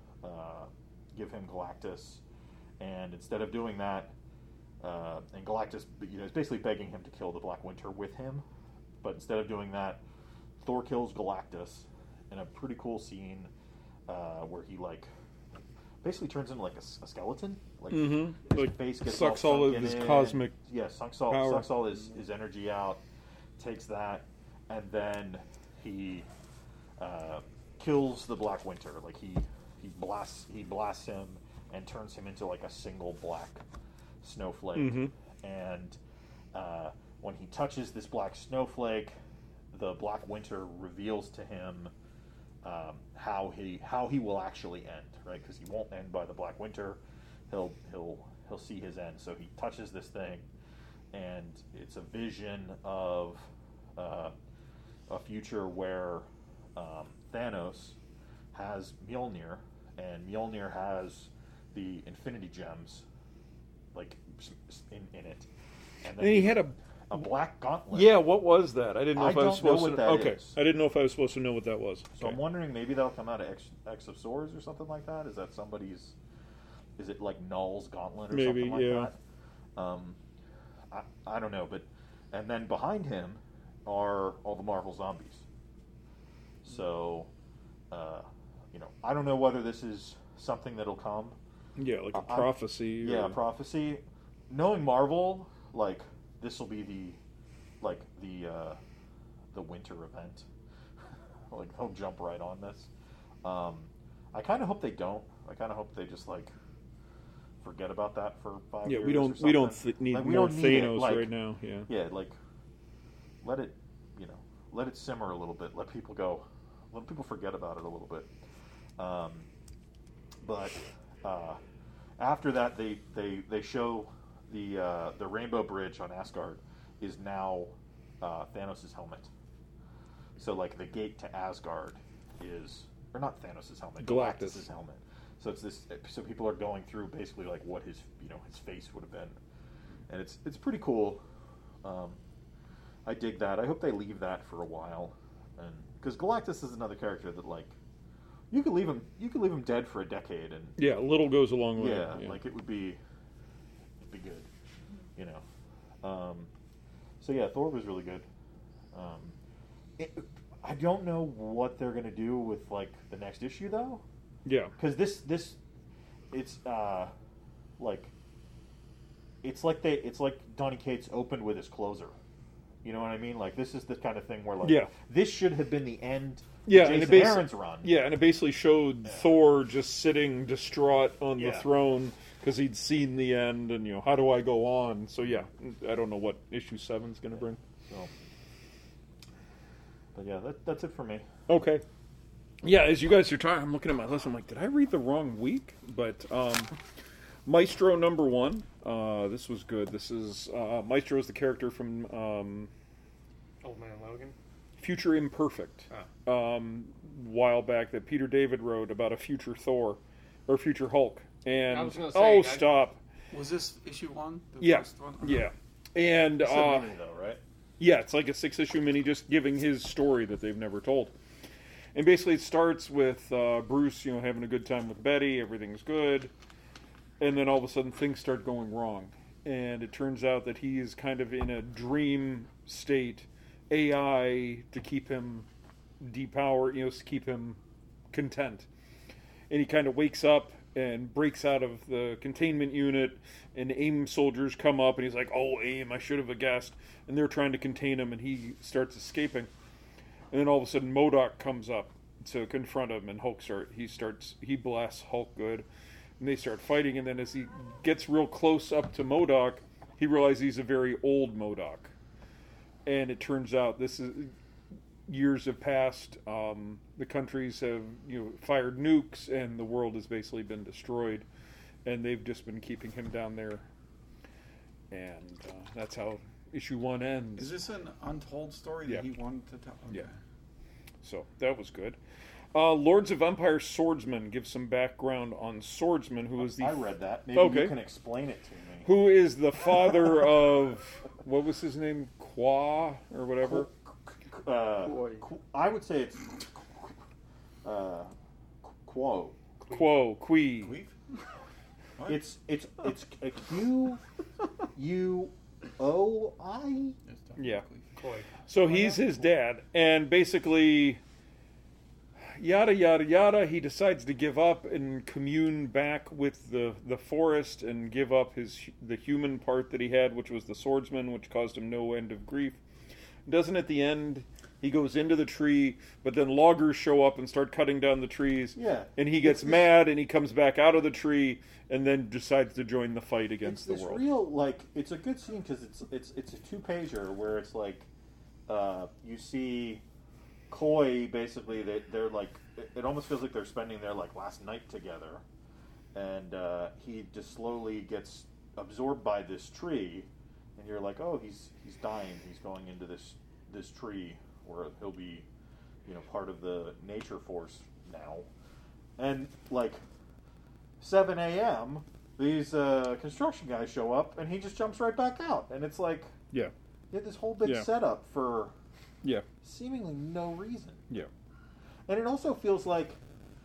Galactus, and instead of doing that, and Galactus, is basically begging him to kill the Black Winter with him, but instead of doing that, Thor kills Galactus in a pretty cool scene where he basically turns into like a skeleton, his face gets sucks all of his cosmic sucks power. all his energy out, takes that, and then he kills the Black Winter. Like he blasts him and turns him into like a single black snowflake. Mm-hmm. And when he touches this black snowflake, the Black Winter reveals to him how he will actually end, right? Because he won't end by the Black Winter. He'll see his end. So he touches this thing, and it's a vision of a future where Thanos has Mjolnir, and Mjolnir has the Infinity Gems, in it. And then And he had a black gauntlet. Yeah, what was that? I didn't know I if I was don't know supposed what to. that Okay, is. I didn't know if I was supposed to know what that was. So Okay. I'm wondering, maybe that'll come out of X of Swords or something like that. Is that somebody's? Is it like Null's gauntlet or Maybe, something like yeah. that? I don't know, but and then behind him are all the Marvel zombies. So, I don't know whether this is something that'll come. Yeah, like a I- prophecy. Yeah, or- prophecy. Knowing Marvel, this will be the winter event. They'll jump right on this. I kind of hope they don't. I kind of hope they just forget about that for 5 Yeah, years. we or don't. We don't something. need We more don't need it, Thanos right now. Yeah. Yeah, let it, let it simmer a little bit. Let people forget about it a little bit. But after that, they show the Rainbow Bridge on Asgard is now Thanos' helmet. So the gate to Asgard is, or not Thanos' helmet, Galactus. Galactus' helmet. So it's this. So people are going through basically what his his face would have been, and it's pretty cool. I dig that. I hope they leave that for a while, and because Galactus is another character that you could leave him dead for a decade, and Yeah, little goes a long way. yeah, it would be good, So yeah, Thor was really good. I don't know what they're gonna do with the next issue though, Yeah. because it's it's like Donny Cates opened with his closer. You know what I mean? This is the kind of thing where Yeah. this should have been the end. Yeah, of and it Jason Aaron's run. Yeah, and it basically showed Thor just sitting distraught on the Yeah. throne, because he'd seen the end, and how do I go on? So yeah, I don't know what issue 7's going to bring. So, but yeah, that's it for me. Okay. Yeah, as you guys are talking, I'm looking at my list. I'm like, did I read the wrong week? But Maestro number 1. This was good. This is Maestro is the character from Old Man Logan. Future Imperfect. While back that Peter David wrote about a future Thor or future Hulk. And I was gonna say, stop. Was this issue 1? The Yeah. first one? Yeah. And It's a mini though, right? yeah, it's like a 6-issue mini just giving his story that they've never told. And basically it starts with Bruce, having a good time with Betty, everything's good. And then all of a sudden things start going wrong. And it turns out that he is kind of in a dream state, AI to keep him depowered, to keep him content. And he kind of wakes up and breaks out of the containment unit, and AIM soldiers come up, and he's like, oh, AIM, I should have guessed. And they're trying to contain him, and he starts escaping. And then all of a sudden MODOK comes up to confront him, and he blasts Hulk good. And they start fighting, and then as he gets real close up to MODOK, he realizes he's a very old MODOK. And it turns out years have passed. The countries have fired nukes, and the world has basically been destroyed. And they've just been keeping him down there. And that's how issue 1 ends. Is this an untold story Yeah. that he wanted to tell? Okay. Yeah. So that was good. Lords of Empire Swordsman gives some background on Swordsman, who is I read that. Maybe Okay. you can explain it to me. who is the father of what was his name, Qua or whatever. I would say it's Quo. Qui. Queef? What? It's a Q U O I. It's definitely Yeah. Queef. Coy. So he's his dad, and basically, yada yada yada. He decides to give up and commune back with the forest and give up the human part that he had, which was the swordsman, which caused him no end of grief. Doesn't at the end. He goes into the tree, but then loggers show up and start cutting down the trees. Yeah. And he gets mad, and he comes back out of the tree, and then decides to join the fight against the It's world. real it's a good scene because it's a 2-pager where it's like you see Koi basically they're like it almost feels like they're spending their last night together, and he just slowly gets absorbed by this tree, and you're like, oh, he's dying, he's going into this tree where he'll be part of the nature force now, and 7 a.m. these construction guys show up, and he just jumps right back out, and it's like Yeah. you had this whole big Yeah. setup for Yeah. seemingly no reason. Yeah. And it also feels like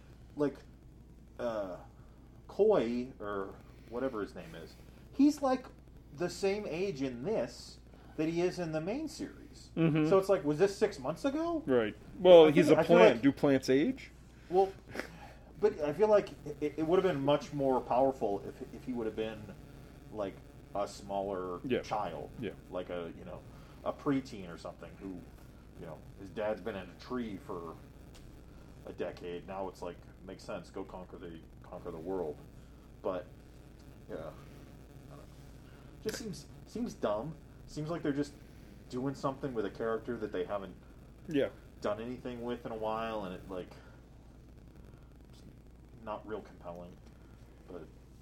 Koi, or whatever his name is, he's like the same age in this that he is in the main series. Mhm. So it's like, was this 6 months ago? Right. Well, I he's feel- a I feel plant. like- Do plants age? Well, but I feel like it would have been much more powerful if he would have been like a smaller Yeah. child, Yeah. like a preteen or something who his dad's been in a tree for a decade. Now it's like makes sense. Go conquer the world, but yeah, I don't know. Just seems dumb. Seems like they're just doing something with a character that they haven't Yeah. done anything with in a while, and it it's not real compelling, but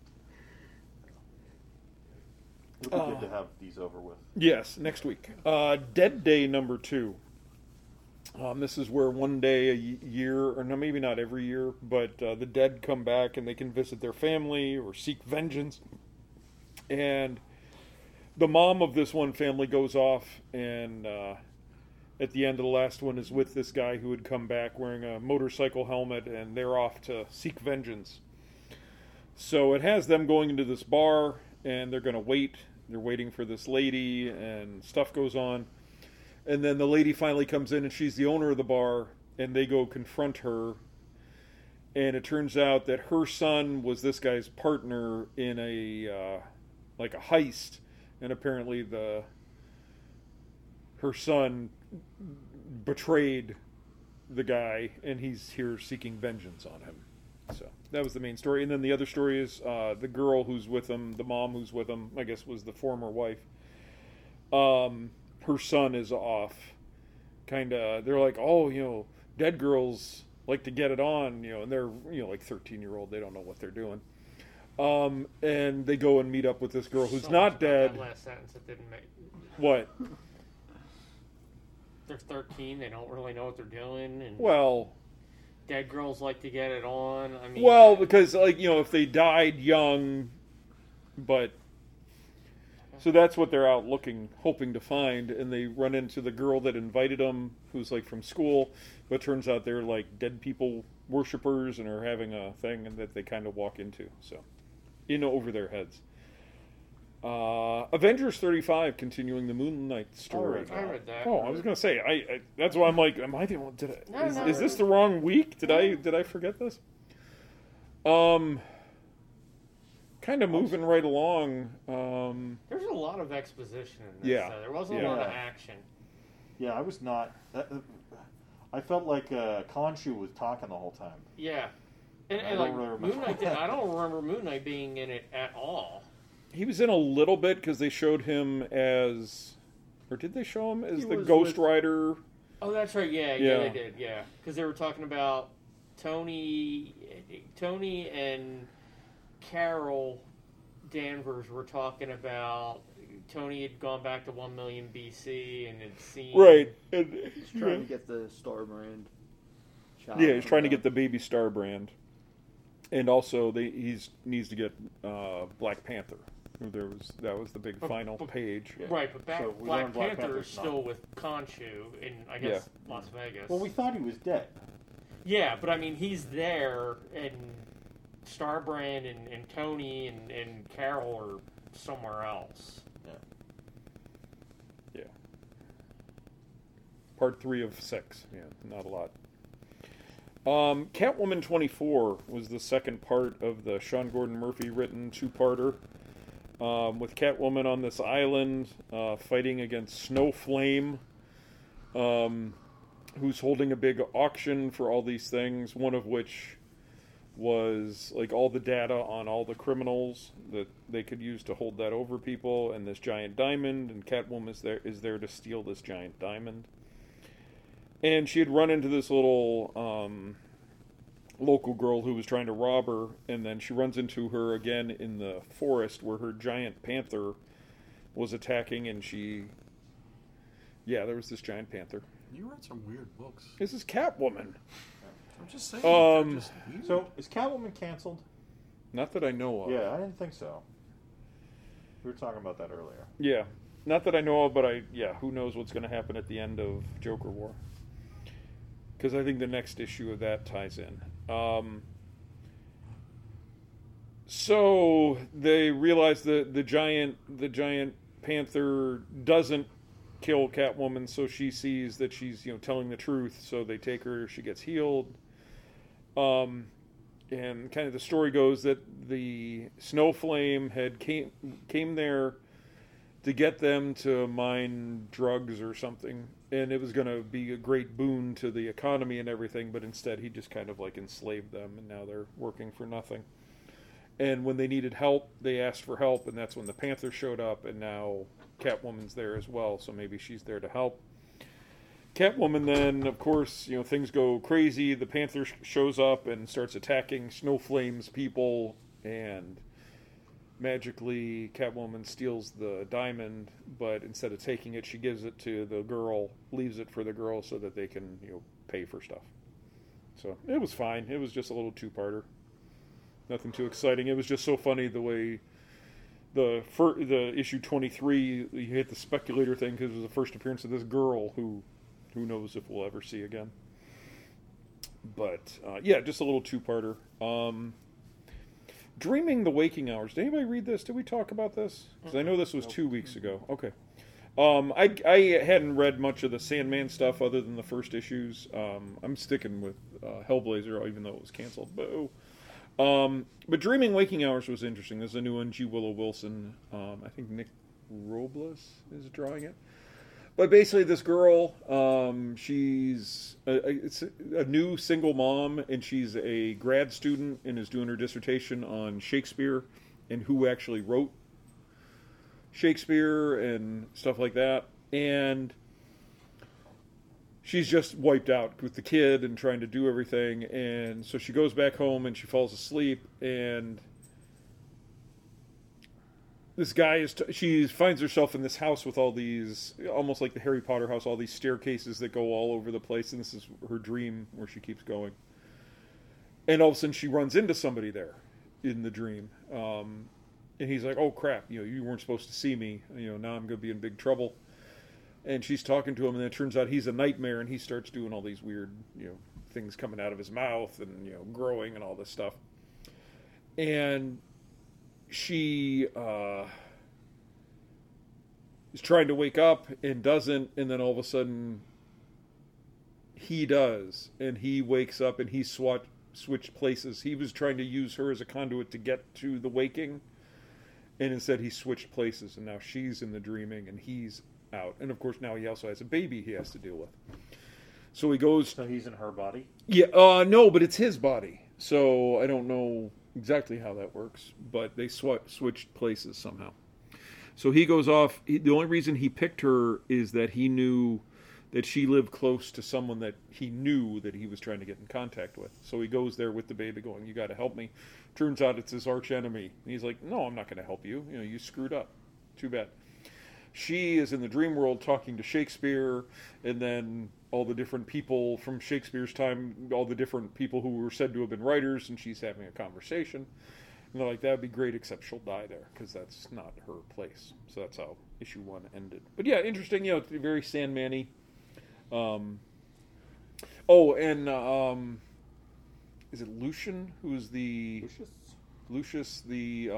it would be good to have these over with. Yes, next week. Dead Day number 2. This is where one day a year, or no, maybe not every year, but the dead come back and they can visit their family or seek vengeance. And the mom of this one family goes off, and at the end of the last one is with this guy who had come back wearing a motorcycle helmet, and they're off to seek vengeance. So it has them going into this bar, and they're going to wait. They're waiting for this lady, and stuff goes on. And then the lady finally comes in, and she's the owner of the bar, and they go confront her. And it turns out that her son was this guy's partner in a heist, and apparently her son betrayed the guy, and he's here seeking vengeance on him. So was the main story. And then the other story is the girl who's with him, the mom who's with him, I guess was the former wife. Her son is off. They're like, oh, dead girls like to get it on, and they're, like 13-year-old. They don't know what they're doing. And they go and meet up with this girl who's not dead. That last sentence that didn't make. What? They're 13. They don't really know what they're doing. And Well, dead girls like to get it on. I mean, because if they died young, but so that's what they're out hoping to find, and they run into the girl that invited them, who's like from school, but turns out they're like dead people worshippers and are having a thing, and that they kind of walk into, so over their heads. Avengers 35 continuing the Moon Knight story. I read that. Oh, I was gonna say, I that's why I'm like, am I the one? No. Is this the wrong week? Did I forget this? Kind of moving right along. There's a lot of exposition in this. Yeah. Though. There wasn't a lot of action. Yeah, I was not. I felt like Khonshu was talking the whole time. Yeah, I and don't like really remember Moon Knight, that. I don't remember Moon Knight being in it at all. He was in a little bit because they showed him as, or did they show him as He the was Ghost with- Rider? Oh, that's right. Yeah, Yeah. they did. Yeah, because they were talking about Tony and Carol Danvers were talking about Tony had gone back to 1 million BC and had seen Right. And, He's trying to get the Star Brand. yeah, he's trying to get the baby Star Brand, and also he needs to get Black Panther. That was the big final page. Right, but So we Black learned Black Panther Panther's is still with Khonshu in, I guess, Las Vegas. Well, we thought he was dead. Yeah, but I mean, he's there, and Starbrand and Tony and Carol are somewhere else. Yeah. Part 3 of 6. Yeah, not a lot. Catwoman 24 was the second part of the Sean Gordon Murphy written two-parter. With Catwoman on this island fighting against Snowflame, who's holding a big auction for all these things, one of which was like all the data on all the criminals that they could use to hold that over people, and this giant diamond, and Catwoman is there to steal this giant diamond. And she had run into this little local girl who was trying to rob her, and then she runs into her again in the forest where her giant panther was attacking, and there was this giant panther. You read some weird books. This is Catwoman. I'm just saying. They're just weird. So is Catwoman canceled? Not that I know of. Yeah, I didn't think so. We were talking about that earlier. Yeah. Not that I know of, but who knows what's going to happen at the end of Joker War. Because I think the next issue of that ties in. So they realize that the giant panther doesn't kill Catwoman, so she sees that she's telling the truth. So they take her. She gets healed. And kind of the story goes that the Snowflame had came there to get them to mine drugs or something, and it was going to be a great boon to the economy and everything, but instead he just kind of like enslaved them, and now they're working for nothing. And when they needed help, they asked for help, and that's when the Panther showed up, and now Catwoman's there as well, so maybe she's there to help. Catwoman then, of course, things go crazy. The Panther shows up and starts attacking Snowflame's people, and magically Catwoman steals the diamond, but instead of taking it, she gives it to the girl, leaves it for the girl so that they can pay for stuff. So it was fine. It was just a little two-parter. Nothing too exciting. It was just so funny the way the issue 23, you hit the speculator thing because it was the first appearance of this girl who knows if we'll ever see again. But just a little two-parter. Dreaming the Waking Hours. Did anybody read this? Did we talk about this? Because I know this was 2 weeks ago. Okay. I hadn't read much of the Sandman stuff other than the first issues. I'm sticking with Hellblazer, even though it was canceled. Boo. But Dreaming Waking Hours was interesting. There's a new one, G. Willow Wilson. I think Nick Robles is drawing it. But basically, this girl, she's it's a new single mom, and she's a grad student and is doing her dissertation on Shakespeare and who actually wrote Shakespeare and stuff like that. And she's just wiped out with the kid and trying to do everything. And so she goes back home and she falls asleep, and this guy she finds herself in this house with all these, almost like the Harry Potter house, all these staircases that go all over the place, and this is her dream where she keeps going. And all of a sudden she runs into somebody there in the dream. And he's like, oh crap, you weren't supposed to see me, now I'm going to be in big trouble. And she's talking to him, and then it turns out he's a nightmare, and he starts doing all these weird, things coming out of his mouth and, growing and all this stuff. And she is trying to wake up and doesn't, and then all of a sudden he does, and he wakes up and he switched places. He was trying to use her as a conduit to get to the waking, and instead he switched places, and now she's in the dreaming and he's out. And of course now he also has a baby he has to deal with. So he goes... So he's in her body? Yeah, no, but it's his body. So I don't know exactly how that works, but they switched places somehow. So he goes off. The only reason he picked her is that he knew that she lived close to someone that he knew that he was trying to get in contact with. So he goes there with the baby going, you got to help me. Turns out it's his arch enemy. And he's like, no, I'm not going to help you. You screwed up. Too bad. She is in the dream world talking to Shakespeare, and then all the different people from Shakespeare's time, all the different people who were said to have been writers, and she's having a conversation. And they're like, that'd be great, except she'll die there, because that's not her place. So that's how issue 1 ended. But yeah, interesting, it's very Sandman-y. Is it Lucian, who's the... Lucius, the...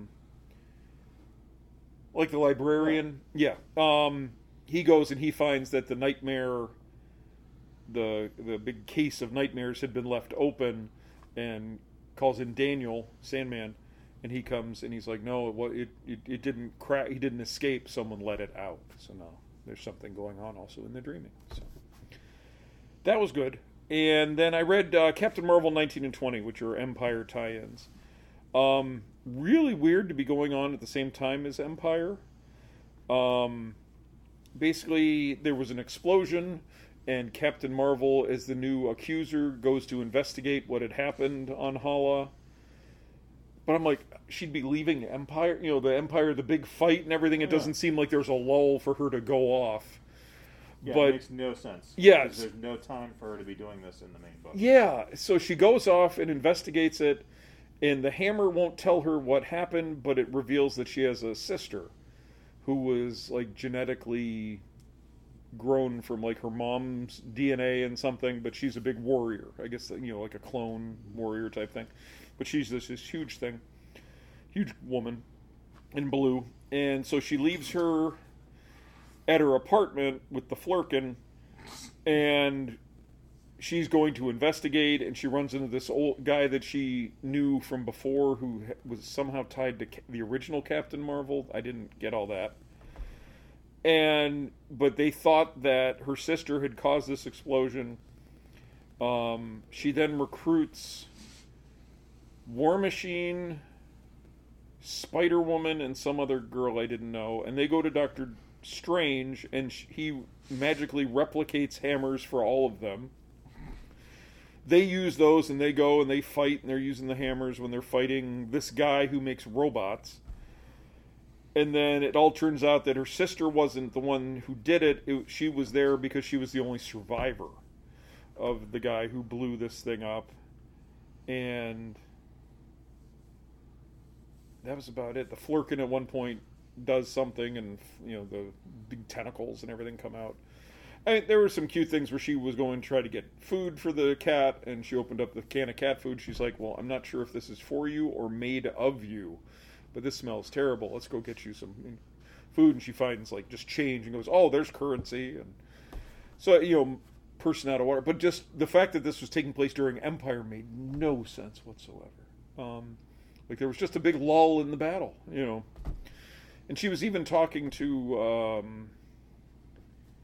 like the librarian. Yeah. He goes and he finds that the nightmare, the big case of nightmares had been left open, and calls in Daniel, Sandman, and he comes and he's like, no, it didn't crack. He didn't escape. Someone let it out. So now there's something going on also in the dreaming. So that was good. And then I read Captain Marvel 19 and 20, which are Empire tie-ins. Really weird to be going on at the same time as Empire. Basically, there was an explosion, and Captain Marvel, as the new accuser, goes to investigate what had happened on Hala. But I'm like, she'd be leaving Empire, the Empire, the big fight and everything. It doesn't seem like there's a lull for her to go off. Yeah, but it makes no sense. Yeah, there's no time for her to be doing this in the main book. Yeah, so she goes off and investigates it. And the Hammer won't tell her what happened, but it reveals that she has a sister who was like genetically grown from like her mom's DNA and something, but she's a big warrior. I guess, like a clone warrior type thing. But she's this huge thing, huge woman in blue. And so she leaves her at her apartment with the Flurkin, and she's going to investigate, and she runs into this old guy that she knew from before who was somehow tied to the original Captain Marvel. I didn't get all that. But they thought that her sister had caused this explosion. She then recruits War Machine, Spider-Woman, and some other girl I didn't know, and they go to Doctor Strange, and he magically replicates hammers for all of them. They use those, and they go and they fight, and they're using the hammers when they're fighting this guy who makes robots. And then it all turns out that her sister wasn't the one who did it. She was there because she was the only survivor of the guy who blew this thing up. And that was about it. The Flurkin at one point does something, and the big tentacles and everything come out. There were some cute things where she was going to try to get food for the cat, and she opened up the can of cat food. She's like, well, I'm not sure if this is for you or made of you, but this smells terrible. Let's go get you some food. And she finds like just change and goes, oh, there's currency. And so, person out of water. But just the fact that this was taking place during Empire made no sense whatsoever. Like there was just a big lull in the battle, And she was even talking to...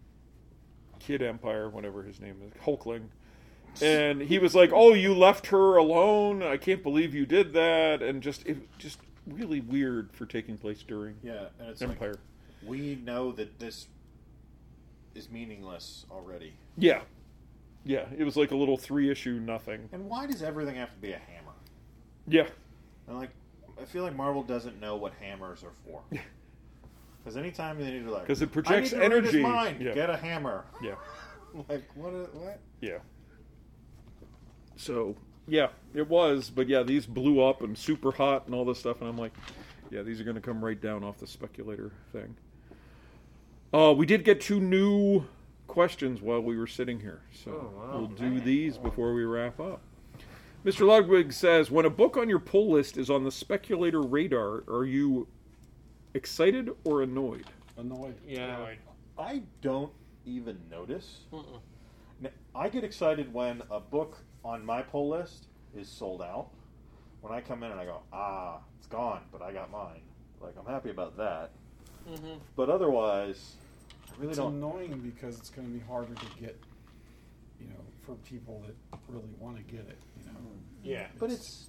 Kid Empire, whatever his name is, Hulkling. And he was like, "Oh, you left her alone. I can't believe you did that." And just really weird for taking place during Yeah, and it's Empire. like, we know that this is meaningless already. Yeah. It was like a little 3-issue nothing. And why does everything have to be a hammer? Yeah. And like, I feel like Marvel doesn't know what hammers are for. Because anytime they need to like, 'Cause it projects I need to read energy. his mind. Yeah. Get a hammer. Yeah. Like what? Yeah. So, yeah, it was. But yeah, these blew up and super hot and all this stuff. And I'm like, yeah, these are going to come right down off the speculator thing. We did get 2 new questions while we were sitting here. So we'll do these before we wrap up. Mr. Ludwig says, when a book on your pull list is on the speculator radar, are you excited or annoyed? Annoyed. Yeah. Annoyed. I don't even notice. I get excited when a book on my pull list is sold out. When I come in and I go, it's gone, but I got mine. Like, I'm happy about that. Mm-hmm. But otherwise, I really It's don't. annoying because it's going to be harder to get, for people that really want to get it. Yeah. But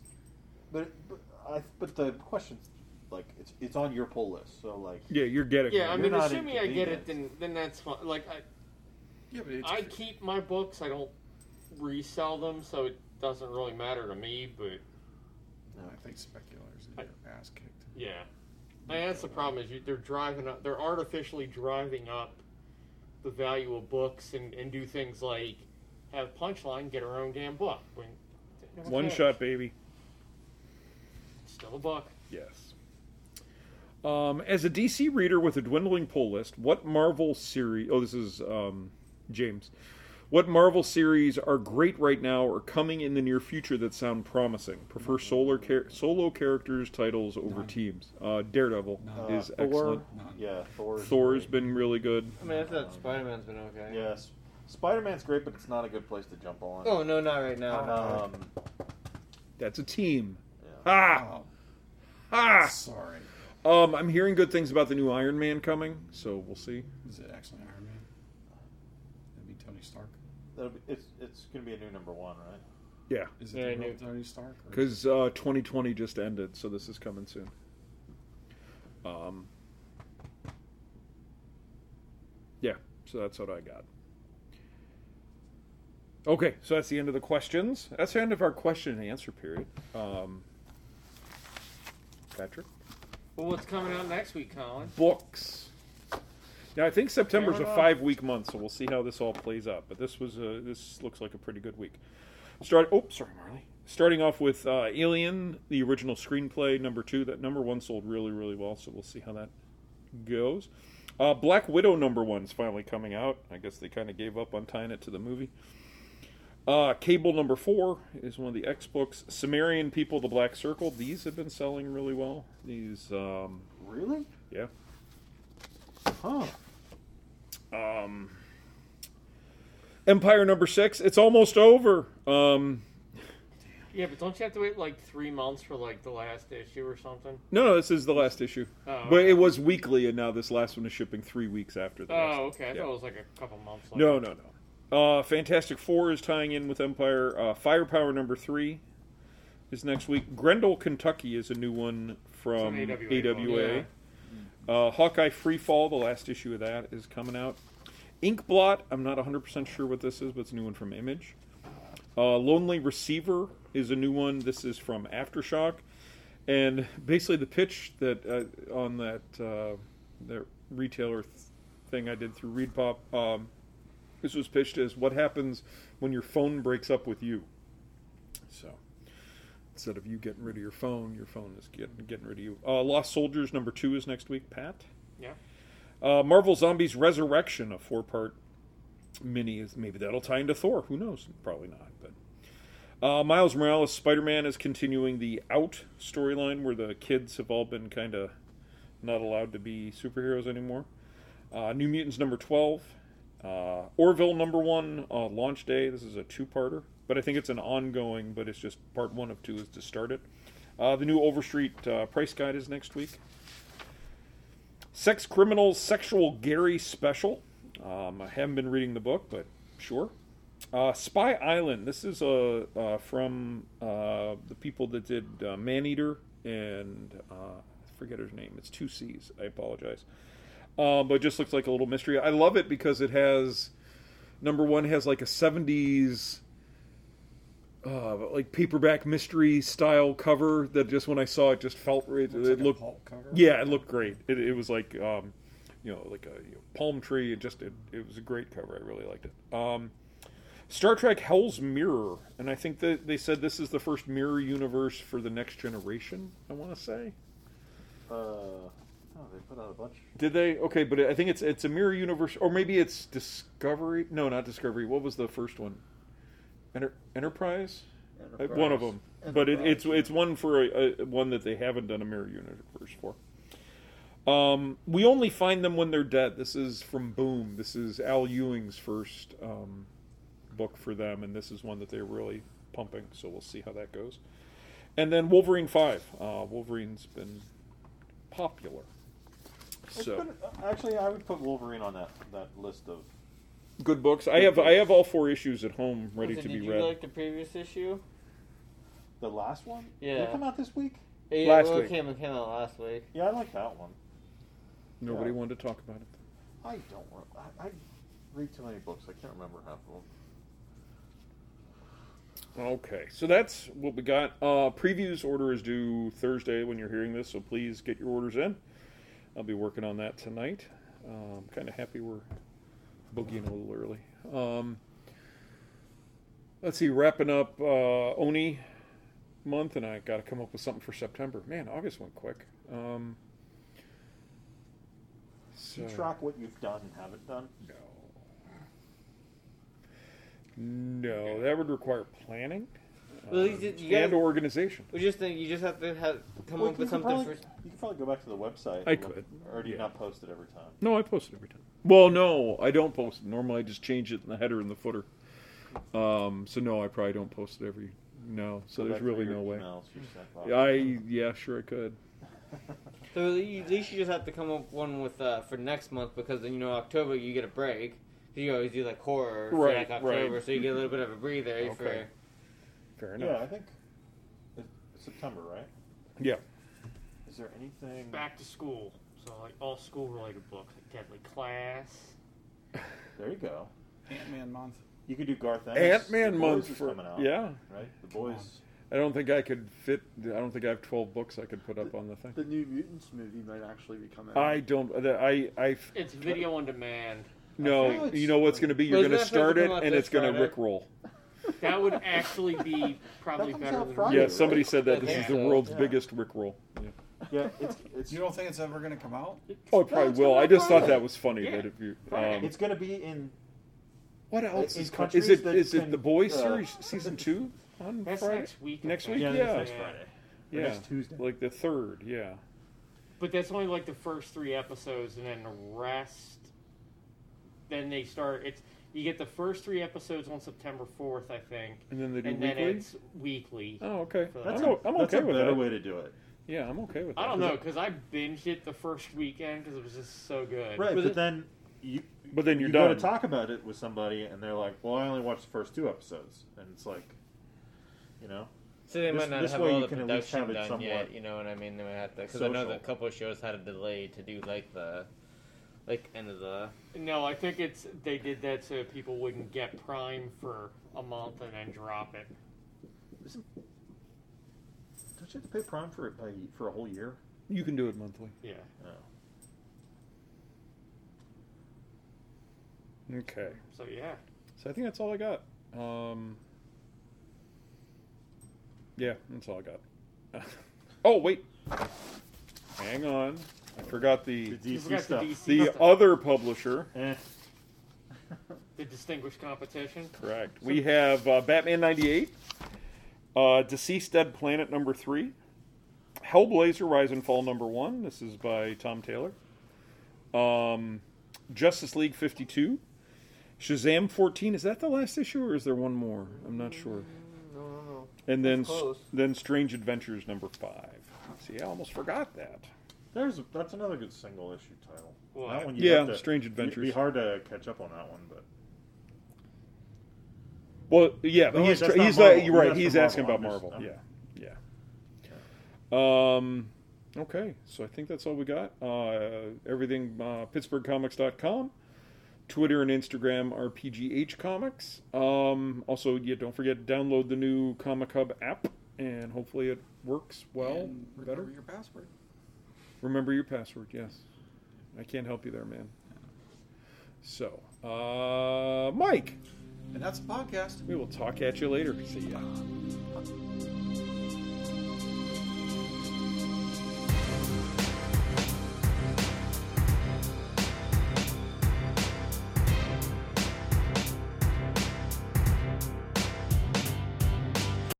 but the question's like it's on your pull list, so like Yeah, you're getting Yeah, I it. mean, not assuming I get it, inconvenienced. then that's fine. Like, Yeah, but it's I keep my books. I don't resell them, so it doesn't really matter to me. But I think speculators get their ass kicked. yeah, and that's the problem is they're driving up. They're artificially driving up the value of books and do things like have Punchline get her own damn book. When no one One cares. shot, baby. Still a book. Yes. As a DC reader with a dwindling pull list, what Marvel series... Oh, this is James. What Marvel series are great right now or coming in the near future that sound promising? Prefer solo characters, titles over None. teams. Daredevil None. is Thor. excellent. None. Yeah, Thor's been really good. I mean, I thought Spider-Man's been okay. Yes, Spider-Man's great, but it's not a good place to jump on. Oh, no, not right now. That's a team. Yeah. Ah! Oh, Ah! sorry. I'm hearing good things about the new Iron Man coming, so we'll see. Is it actually Iron Man? That'd be Tony Stark. It's gonna be a new number 1, right? Yeah, Is it Yeah, I the real knew. Tony Stark? or- because 2020 just ended, so this is coming soon. Yeah, so that's what I got. Okay, so that's the end of the questions. That's the end of our question and answer period. Patrick? Well, what's coming out next week, Colin? Books. Now, I think September's a Fair enough. 5-week month, so we'll see how this all plays out. But this looks like a pretty good week. Sorry, Marley. Starting off with Alien, the original screenplay, number 2. That number 1 sold really, really well, so we'll see how that goes. Black Widow number 1 is finally coming out. I guess they kind of gave up on tying it to the movie. Cable number 4 is one of the X books. Sumerian People, The Black Circle. These have been selling really well. These, Really? yeah. Huh. Empire number 6. It's almost over. Yeah, but don't you have to wait like 3 months for like the last issue or something? No, this is the last issue. Oh, But okay. it was weekly, and now this last one is shipping 3 weeks after the last. Oh, okay. I Yeah. thought it was like a couple months later. No. Fantastic Four is tying in with Empire. Firepower number 3 is next week. Grendel, Kentucky is a new one from It's an AWA. Hawkeye Freefall, the last issue of that, is coming out. Inkblot, I'm not 100% sure what this is, but it's a new one from Image. Lonely Receiver is a new one. This is from Aftershock. And basically the pitch that on that retailer thing I did through ReadPop, this was pitched as what happens when your phone breaks up with you. So instead of you getting rid of your phone is getting rid of you. Lost Soldiers number 2 is next week. Pat? Yeah. Marvel Zombies Resurrection, a 4-part mini, is maybe that'll tie into Thor. Who knows? Probably not. But Miles Morales Spider-Man is continuing the Out storyline where the kids have all been kind of not allowed to be superheroes anymore. New Mutants number 12. Orville number 1, launch day. This is a 2-parter, but I think it's an ongoing, but it's just part 1 of 2 is to start it. The new Overstreet price guide is next week. Sex Criminals Sexual Gary Special. I haven't been reading the book, but sure. Spy Island. This is from the people that did Maneater and I forget his name. It's 2 C's. I apologize. But it just looks like a little mystery. I love it because it has, number one, has like a 70s like paperback mystery style cover that just when I saw it just felt it Looks like a looked pulp cover. yeah, it looked great. It was like like a palm tree. It was a great cover. I really liked it. Star Trek Hell's Mirror, and I think that they said this is the first mirror universe for the next generation, I want to say. Oh, they put out a bunch. Did they? Okay, but I think it's a mirror universe, or maybe it's Discovery. No, not Discovery. What was the first one? Enterprise? One of them. But it's one for one that they haven't done a mirror universe for. We only find them when they're dead. This is from Boom. This is Al Ewing's first book for them, and this is one that they're really pumping, so we'll see how that goes. And then Wolverine 5. Wolverine's been popular. So Actually, I would put Wolverine on that list of. good books. I have all 4 issues at home ready to be Did read. you like the previous issue? The last one? Yeah. Did it come out this week? Yeah, Last well, week. it came out last week. Yeah, I like that one. Nobody Yeah. wanted to talk about it. I don't. I read too many books. I can't remember half of them. Okay, so that's what we got. Previews order is due Thursday when you're hearing this, so please get your orders in. I'll be working on that tonight. I'm kind of happy we're boogieing a little early. Let's see, wrapping up Oni month, and I got to come up with something for September. Man, August went quick. Do you track what you've done and haven't done? No, that would require planning Well, you gotta- and organization. We just think you just have to come Well, up with you could something probably, for. You could probably go back to the website. I and look- could, Or do you yeah. not post it every time? No, I post it every time. Well, no, I don't post it. Normally, I just change it in the header and the footer. So no, I probably don't post it every. No, so Go there's back through really your no way. emails you sent Bob. Sure I could. So at least you just have to come up with one with for next month because then October you get a break. You always do like horror for Right, like October, right. so you get a little bit of a breather Okay. Fair enough. Yeah, I think it's September, right? Yeah. Is there anything? Back to school. So like all school related books, like Deadly Class. There you go. Ant-Man month. You could do Garth Ennis. Ant-Man The month Boys is for coming out. yeah. Right. The Boys. I don't think I could fit. I don't think I have 12 books I could put up on the thing. The New Mutants movie might actually be coming out. I don't. It's video on demand. No. You know what's going to be? You're Well, going to it's not start gonna it, come out and this it's going to Friday. rickroll. That would actually be probably That comes better out than Friday. Yeah, somebody said that I this think is the so. world's Yeah. biggest rickroll. Yeah. Yeah, it's You don't think it's ever going to come out? Oh, it probably it's will. gonna I just thought Friday. that was funny Yeah. that if you. Friday. it's going to be in. What else in is countries Is it that is it can, the Boys uh, series season 2 on That's Friday? next week. I Next think. week? Yeah, Yeah. next Friday. Or Yeah, next Tuesday. like the 3rd. Yeah. But that's only like the first 3 episodes, and then the rest. Then they start. You get the first 3 episodes on September 4th, I think, And then they do and weekly. then it's weekly. Oh, okay. That's I'm that's okay a with better that. way to do it. Yeah, I'm okay with that. I don't know because I binged it the first weekend because it was just so good. Right, But but then you. But then you're you go done. to talk about it with somebody, and they're like, "Well, I only watched the first 2 episodes," and it's like, you know. So they This- might not this have way all you the can at least production have it done yet. somewhat You know what I mean? They might have to because I know social. that a couple of shows had a delay to do like the end of the. No, I think they did that so people wouldn't get Prime for a month and then drop it. Don't you have to pay Prime for a whole year? You can do it monthly. Yeah. No. Okay. So yeah. So I think that's all I got. Yeah, that's all I got. Oh, wait. Hang on. I forgot The the You DC forgot stuff. the DC the stuff. other publisher. Eh. The distinguished competition. Correct. We have Batman 98, Deceased Dead Planet number 3, Hellblazer Rise and Fall number 1. This is by Tom Taylor. Justice League 52, Shazam 14. Is that the last issue, or is there one more? I'm not sure. No. And then That's close. then Strange Adventures number 5. See, I almost forgot that. That's another good single issue title. What? That one Yeah, have to, Strange It'd Adventures. be hard to catch up on that one, but Well, yeah, but No, he's that's not he's Marvel. you're right. That's He's from asking about Marvel. Marvel. I'm Yeah. Okay, so I think that's all we got. Everything PittsburghComics.com, Twitter and Instagram are PGH Comics. Also, don't forget to download the new Comic Hub app, and hopefully it works well. And Better. remember your password. Remember your password. Yes, I can't help you there, man. So, Mike, And that's the podcast. we will talk at you later. See ya.